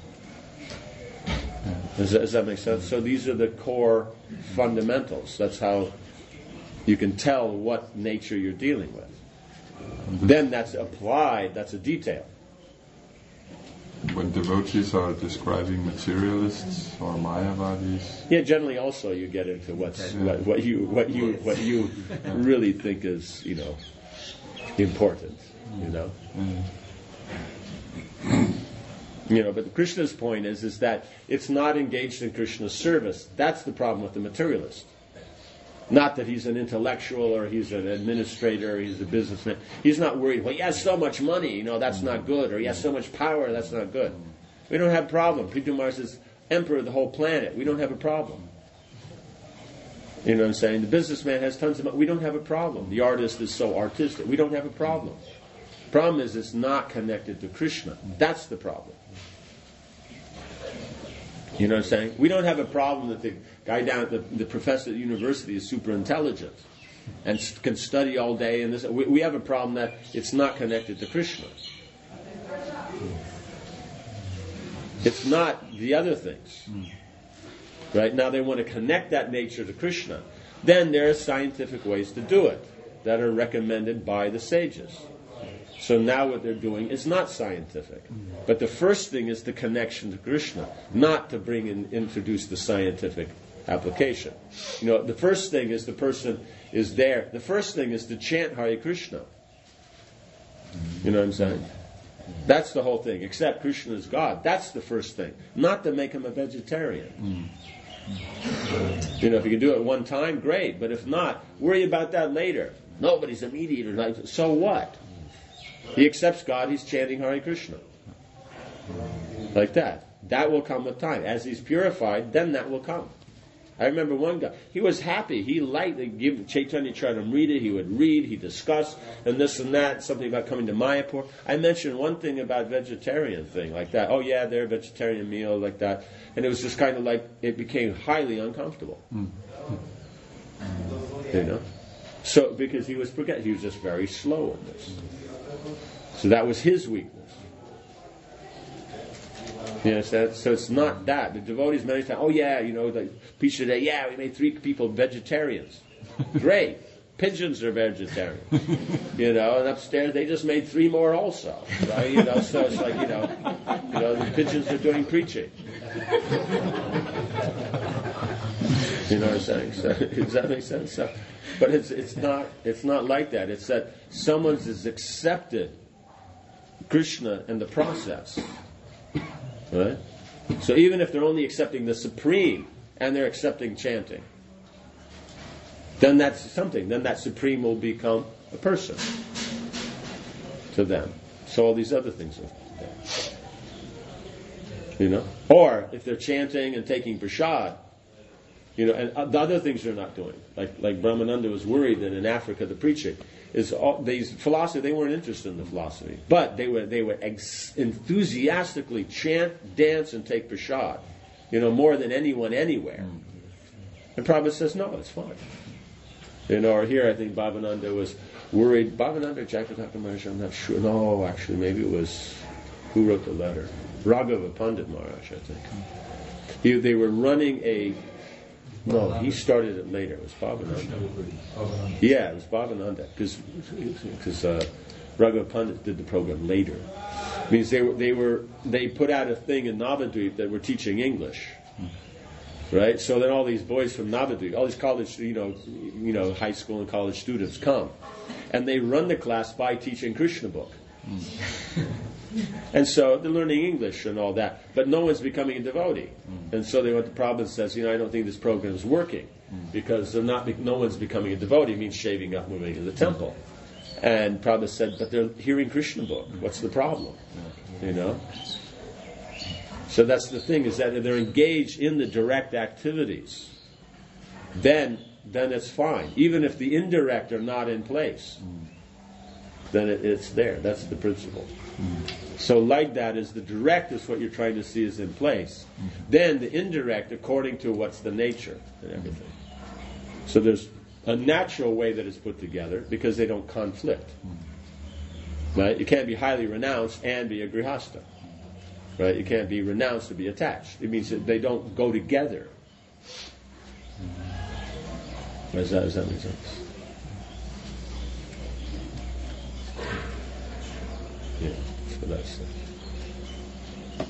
Mm-hmm. Does, that, does that make sense? So these are the core fundamentals. That's how you can tell what nature you're dealing with. Mm-hmm. Then that's applied. That's a detail. When devotees are describing materialists or Mayavadis, yeah, generally also you get into what's yeah. what, what you what you what you really think is, you know, important, you know. Mm. You know, but Krishna's point is is that it's not engaged in Krishna's service. That's the problem with the materialist. Not that he's an intellectual or he's an administrator or he's a businessman. He's not worried, well, he has so much money, you know, that's not good. Or he has so much power, that's not good. We don't have a problem. Prithu Maharaj is emperor of the whole planet. We don't have a problem. You know what I'm saying? The businessman has tons of money. We don't have a problem. The artist is so artistic. We don't have a problem. The problem is it's not connected to Krishna. That's the problem. You know what I'm saying? We don't have a problem that the guy down at the, the professor at the university is super intelligent and st- can study all day. And this. We, we have a problem that it's not connected to Krishna. It's not the other things. Right? Now they want to connect that nature to Krishna. Then there are scientific ways to do it that are recommended by the sages. So now what they're doing is not scientific. But the first thing is the connection to Krishna, not to bring in, introduce the scientific application. You know, the first thing is the person is there. The first thing is to chant Hare Krishna. You know what I'm saying? That's the whole thing. Accept Krishna as God. That's the first thing. Not to make him a vegetarian. You know, if you can do it one time, great. But if not, worry about that later. Nobody's a meat eater. So what? He accepts God, he's chanting Hare Krishna. Like that. That will come with time. As he's purified, then that will come. I remember one guy, he was happy. He liked to give Chaitanya Charitamrita, he would read, he discussed, and this and that, something about coming to Mayapur. I mentioned one thing about vegetarian thing, like that. Oh yeah, they're a vegetarian meal, like that. And it was just kind of like, it became highly uncomfortable. Mm. You know? So, because he was forget, he was just very slow in this. So that was his weakness. You understand? So it's not that. The devotees many times, oh yeah, you know, the Pisha Day, yeah, we made three people vegetarians. Great. Pigeons are vegetarian. You know, and upstairs they just made three more also. Right? You know, so it's like, you know, you know, the pigeons are doing preaching. You know what I'm saying? So, does that make sense? So, but it's it's not it's not like that. It's that someone has accepted Krishna and the process. Right? So even if they're only accepting the supreme and they're accepting chanting, then that's something. Then that supreme will become a person to them. So all these other things are there. You know? Or if they're chanting and taking prasad, you know, and the other things they're not doing. Like like Brahmananda was worried that in Africa the preaching is all these philosophy, they weren't interested in the philosophy. But they would they would ex- enthusiastically chant, dance, and take prasad, you know, more than anyone anywhere. And Prabhupada says, no, it's fine. You know, or here I think Bhavananda was worried. Bhavananda or Jayapataka Maharaj, I'm not sure. No, actually, maybe it was, who wrote the letter? Raghava Pandit Maharaj, I think. He, they were running a, no, he started it later. It was Bhavananda. Yeah, it was Bhavananda. Because uh, Raghava Pandit did the program later. It means they were, they were, they put out a thing in Navadvip that were teaching English. Right, so then all these boys from Navadvip, all these college, you know, you know, high school and college students come, and they run the class by teaching Krishna book, mm. and so they're learning English and all that, but no one's becoming a devotee, mm. and so they went to Prabhupada and says, you know, I don't think this program is working mm. because they're not, no one's becoming a devotee. It means shaving up, moving to the temple, and Prabhupada said, but they're hearing Krishna book. What's the problem? You know. So that's the thing, is that if they're engaged in the direct activities, then then it's fine. Even if the indirect are not in place, mm. then it, it's there. That's the principle. Mm. So like that is the direct is what you're trying to see is in place. Mm. Then the indirect according to what's the nature and everything. Mm. So there's a natural way that it's put together because they don't conflict. Mm. Right? You can't be highly renounced and be a grihasta. Right? You can't be renounced to be attached. It means that they don't go together. Does that, does that make sense? Yeah, so that's it.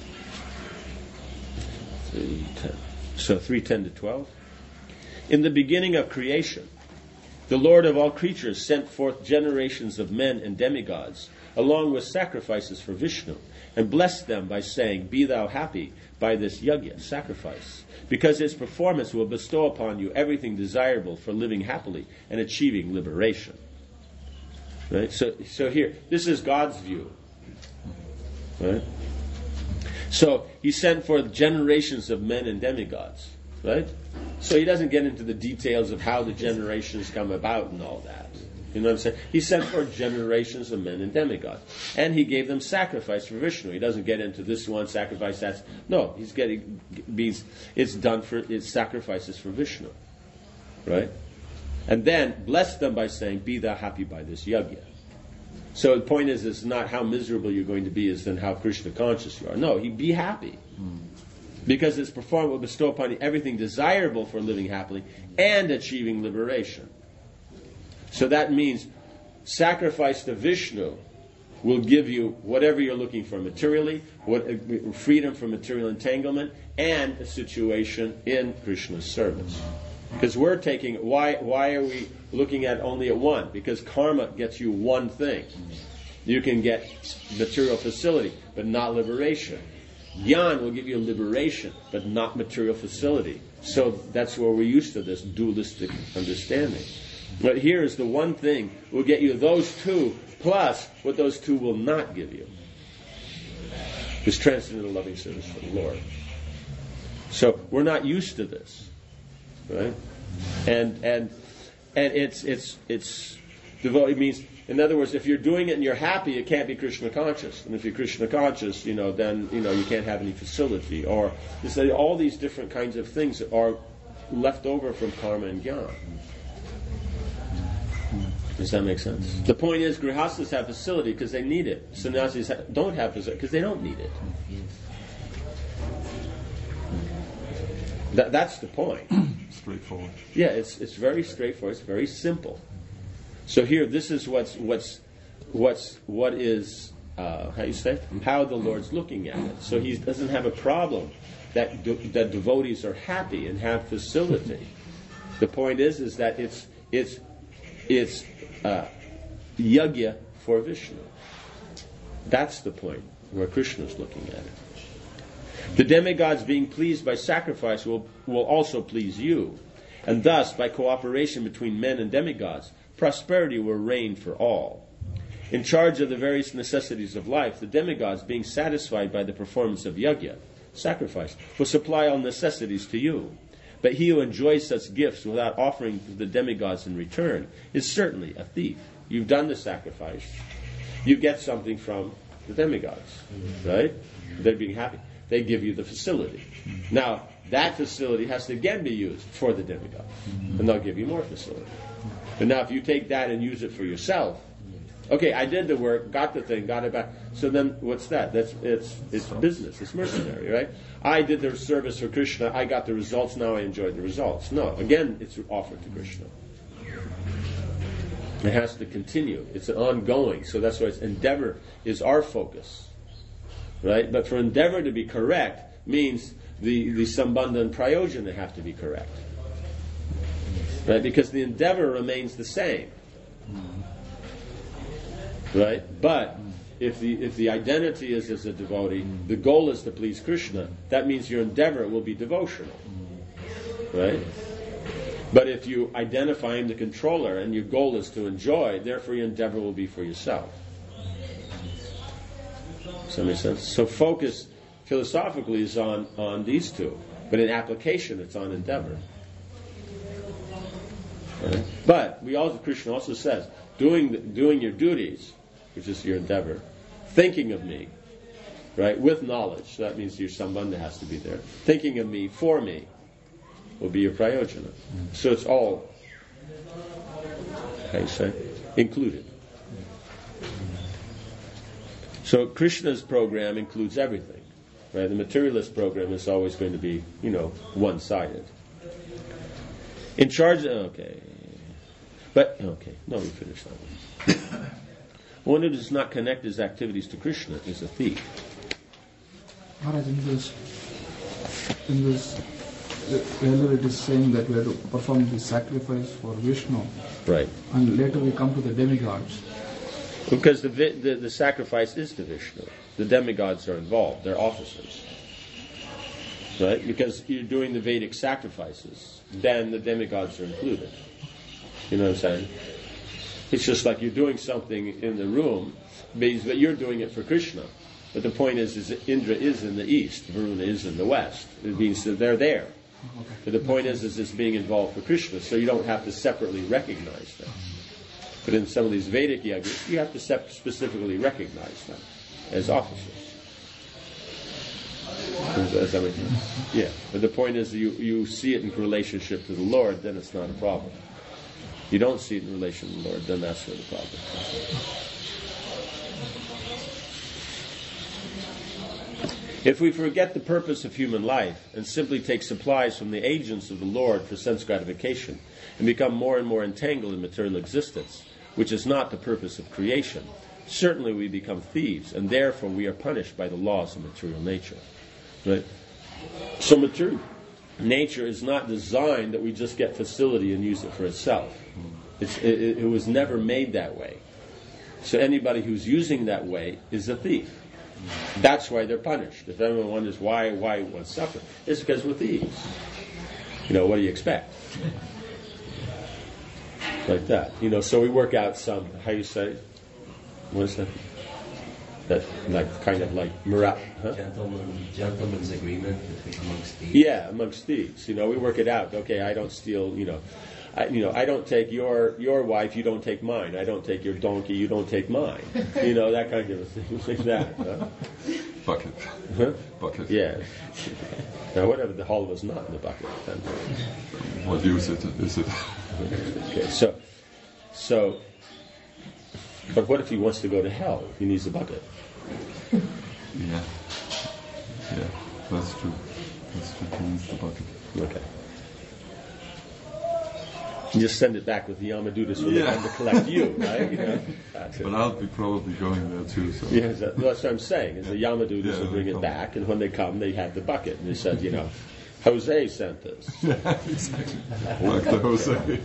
three ten. So three ten to twelve. In the beginning of creation, the Lord of all creatures sent forth generations of men and demigods, along with sacrifices for Vishnu, and blessed them by saying, be thou happy by this yajna, sacrifice, because its performance will bestow upon you everything desirable for living happily and achieving liberation. Right? So, so here, this is God's view. Right? So, he sent forth generations of men and demigods. Right? So he doesn't get into the details of how the generations come about and all that. You know what I'm saying? He sent forth generations of men and demigods. And he gave them sacrifice for Vishnu. He doesn't get into this one sacrifice, that's... No, he's getting... Means it's done for... It's sacrifices for Vishnu. Right? And then, bless them by saying, be thou happy by this yajna. So the point is, it's not how miserable you're going to be, it's then how Krishna conscious you are. No, he be happy. Mm. Because its performance will bestow upon you everything desirable for living happily and achieving liberation. So that means sacrifice to Vishnu will give you whatever you're looking for materially, what, uh, freedom from material entanglement, and a situation in Krishna's service. Because we're taking, why why are we looking at only at one? Because karma gets you one thing. You can get material facility, but not liberation. Jnana will give you liberation, but not material facility. So that's where we're used to this dualistic understanding. But here is the one thing will get you those two, plus what those two will not give you. Is transcendental loving service for the Lord. So we're not used to this. Right? And and and it's it's it's devoted. It means, in other words, if you're doing it and you're happy, it can't be Krishna conscious. And if you're Krishna conscious, you know, then you know you can't have any facility. Or you say all these different kinds of things are left over from karma and jnana. Does that make sense? The point is, grihastas have facility because they need it. Sannyasis ha- don't have facility because they don't need it. That, that's the point. Straightforward. Yeah, it's it's very straightforward. It's very simple. So here, this is what's what's what's what is uh, how you say how the Lord's looking at it. So he doesn't have a problem that de- that devotees are happy and have facility. The point is is that it's it's it's uh, yajna for Vishnu. That's the point where Krishna is looking at it. The demigods being pleased by sacrifice will, will also please you. And thus, by cooperation between men and demigods, prosperity will reign for all. In charge of the various necessities of life, the demigods, being satisfied by the performance of yajna, sacrifice, will supply all necessities to you. But he who enjoys such gifts without offering to the demigods in return is certainly a thief. You've done the sacrifice. You get something from the demigods, right? They're being happy. They give you the facility. Now, that facility has to again be used for the demigods, and they'll give you more facility. But now if you take that and use it for yourself, okay, I did the work, got the thing, got it back. So then, what's that? That's it's it's business. It's mercenary, right? I did the service for Krishna. I got the results. Now I enjoy the results. No, again, it's offered to Krishna. It has to continue. It's an ongoing. So that's why it's endeavor is our focus, right? But for endeavor to be correct means the the sambandha and prayojana have to be correct, right? Because the endeavor remains the same. Right? But if the if the identity is as a devotee, the goal is to please Krishna, that means your endeavor will be devotional. Right? But if you identify him the controller and your goal is to enjoy, therefore your endeavor will be for yourself. Does that make sense? So focus philosophically is on, on these two, but in application it's on endeavor. Right? But we also Krishna also says, doing the, doing your duties, which is your endeavor, thinking of me, right, with knowledge, so that means your sambandha has to be there, thinking of me for me will be your prayojana. Mm. So it's all, how you say, included. So Krishna's program includes everything, right? The materialist program is always going to be, you know, one-sided. In charge of, okay, but, okay, no, we finished that one. One who does not connect his activities to Krishna is a thief. Maharaj, in this, in this, earlier it is saying that we have to perform the sacrifice for Vishnu. Right. And later we come to the demigods. Because the, the, the sacrifice is to Vishnu. The demigods are involved. They're officers. Right? Because you're doing the Vedic sacrifices, then the demigods are included. You know what I'm saying? It's just like you're doing something in the room, but you're doing it for Krishna. But the point is, is that Indra is in the east, Varuna is in the west. It means that they're there. Okay. But the point is, is it's being involved for Krishna, so you don't have to separately recognize them. But in some of these Vedic yajnas, you have to sep- specifically recognize them as officers. Does that make sense? Yeah. But the point is, you, you see it in relationship to the Lord, then it's not a problem. You don't see it in relation to the Lord, then that's where the problem is. If we forget the purpose of human life and simply take supplies from the agents of the Lord for sense gratification and become more and more entangled in material existence, which is not the purpose of creation, certainly we become thieves, and therefore we are punished by the laws of material nature. Right? So material nature is not designed that we just get facility and use it for itself. It's, it, it was never made that way. So anybody who's using that way is a thief. That's why they're punished. If anyone wonders why why one suffers, it's because we're thieves. You know, what do you expect? Like that. You know, so we work out some, how you say, what is that? That, like, kind of like, mora- huh? Gentleman, gentleman's agreement amongst thieves. Yeah, amongst thieves. You know, we work it out. Okay, I don't steal, you know, I, you know, I don't take your your wife, you don't take mine. I don't take your donkey, you don't take mine. You know, that kind of a thing, like that. Huh? Bucket. Huh? Bucket. Yeah. Now, whatever, the hull was not in the bucket. Then. What use it is it? Okay, so, so, but what if he wants to go to hell? He needs a bucket. Yeah. Yeah, that's true. That's true. He needs the bucket. Okay. You just send it back with the Yamadutas when Yeah. they come to collect you, right? You know, that's it. But I'll be probably going there too. So. Yeah, that, that's what I'm saying. Is the Yamadutas Yeah, will bring they it come. back, and when they come, they have the bucket, and they said, you know, Jose sent this. Yeah, exactly. Like the Jose.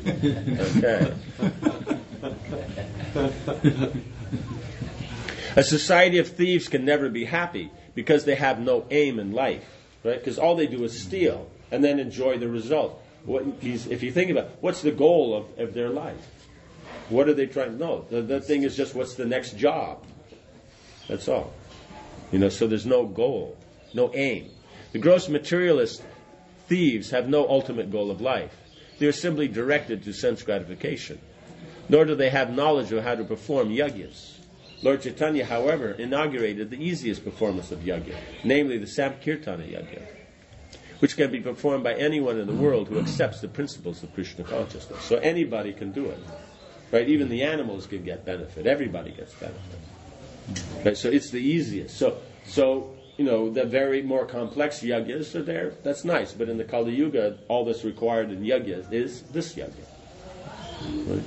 Okay. A society of thieves can never be happy because they have no aim in life, right? Because all they do is steal and then enjoy the result. what he's, if you think about it, what's the goal of, of their life? What are they trying to know? The, the thing is just what's the next job. That's all. You know, so there's no goal, no aim. The gross materialist thieves have no ultimate goal of life. They are simply directed to sense gratification. Nor do they have knowledge of how to perform yagyas. Lord Chaitanya, however, inaugurated the easiest performance of yagya, namely the Sankirtana yagya, which can be performed by anyone in the world who accepts the principles of Krishna consciousness. So anybody can do it. Right? Even the animals can get benefit. Everybody gets benefit. Right? So it's the easiest. So, so you know, the very more complex yagyas are there. That's nice. But in the Kali Yuga, all that's required in yagyas is this yagya. Right?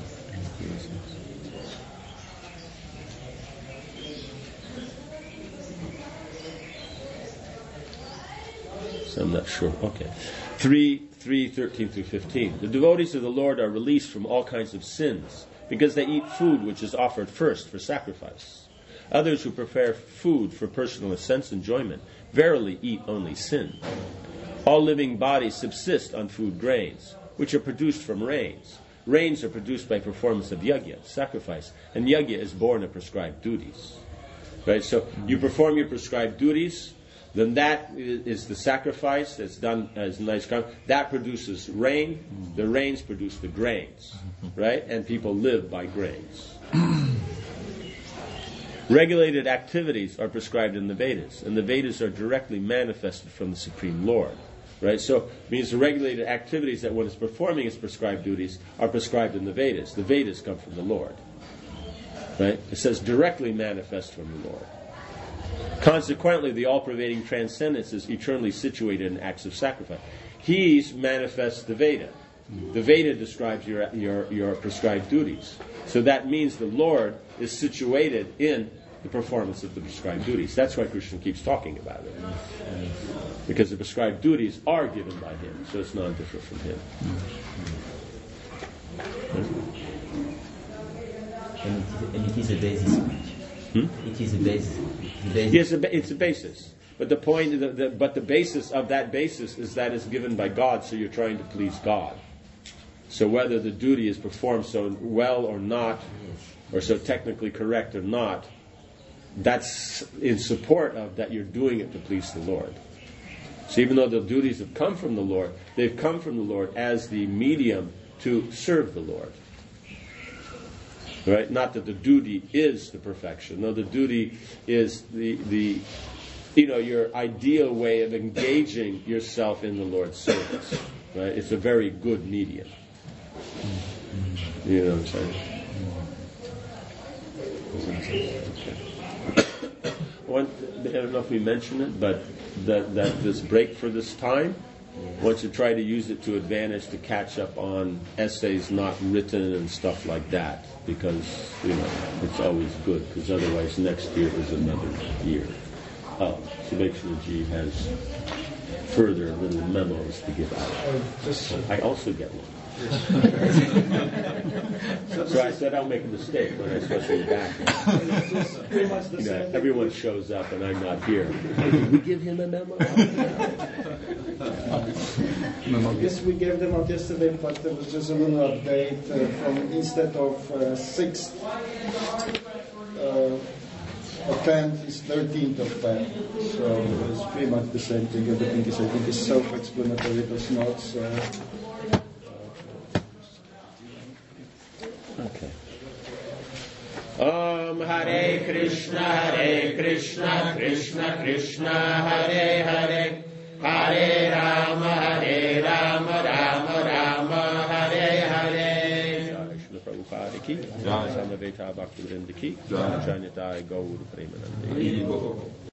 So I'm not sure. Okay. three, three, thirteen through fifteen. The devotees of the Lord are released from all kinds of sins because they eat food which is offered first for sacrifice. Others who prepare food for personal sense enjoyment verily eat only sin. All living bodies subsist on food grains, which are produced from rains. Rains are produced by performance of yagya, sacrifice, and yagya is born of prescribed duties. Right? So you perform your prescribed duties, then that is the sacrifice that's done as nice karma. That produces rain. The rains produce the grains, right? And people live by grains. Regulated activities are prescribed in the Vedas, and the Vedas are directly manifested from the Supreme Lord. Right? So it means the regulated activities that one is performing as prescribed duties are prescribed in the Vedas. The Vedas come from the Lord. Right? It says directly manifest from the Lord. Consequently, the all-pervading transcendence is eternally situated in acts of sacrifice. He manifests the Veda. The Veda describes your, your, your prescribed duties. So that means the Lord is situated in the performance of the prescribed duties. That's why Krishna keeps talking about it. Because the prescribed duties are given by Him, so it's not different from Him. And it, and it is a basis. Hmm? It is a basis. The basis. Yes, it's a basis. But the point, the, the, but the basis of that basis is that it's given by God, so you're trying to please God. So whether the duty is performed so well or not, or so technically correct or not, that's in support of that you're doing it to please the Lord. So even though the duties have come from the Lord, they've come from the Lord as the medium to serve the Lord. Right? Not that the duty is the perfection. No, the duty is the the you know your ideal way of engaging yourself in the Lord's service. Right? It's a very good medium. You know what I'm saying? One, I don't know if we mentioned it, but that that this break for this time, once you try to use it to advantage to catch up on essays not written and stuff like that, because you know it's always good. Because otherwise, next year is another year. Oh, Subhekshanaji has further little memos to give out. I also get one. So I said I'll make a mistake when I start going back. You know, everyone shows up and I'm not here. Did we give him a memo? Yes, we gave them out yesterday, but there was just a little update uh, from instead of uh, sixth uh, of tenth is thirteenth of tenth. So it's pretty much the same thing. Everything is, I think, is self-explanatory. There's not. So Okay. Om Hare Krishna, Hare Krishna, Krishna Krishna, Hare Hare, Hare Rama, Hare Rama, Rama Rama, Hare Hare. Jai Shri Prabhupada ki, Jai Samaveta Bhaktivinoda ki, Jai Janitai Gaur Premanande.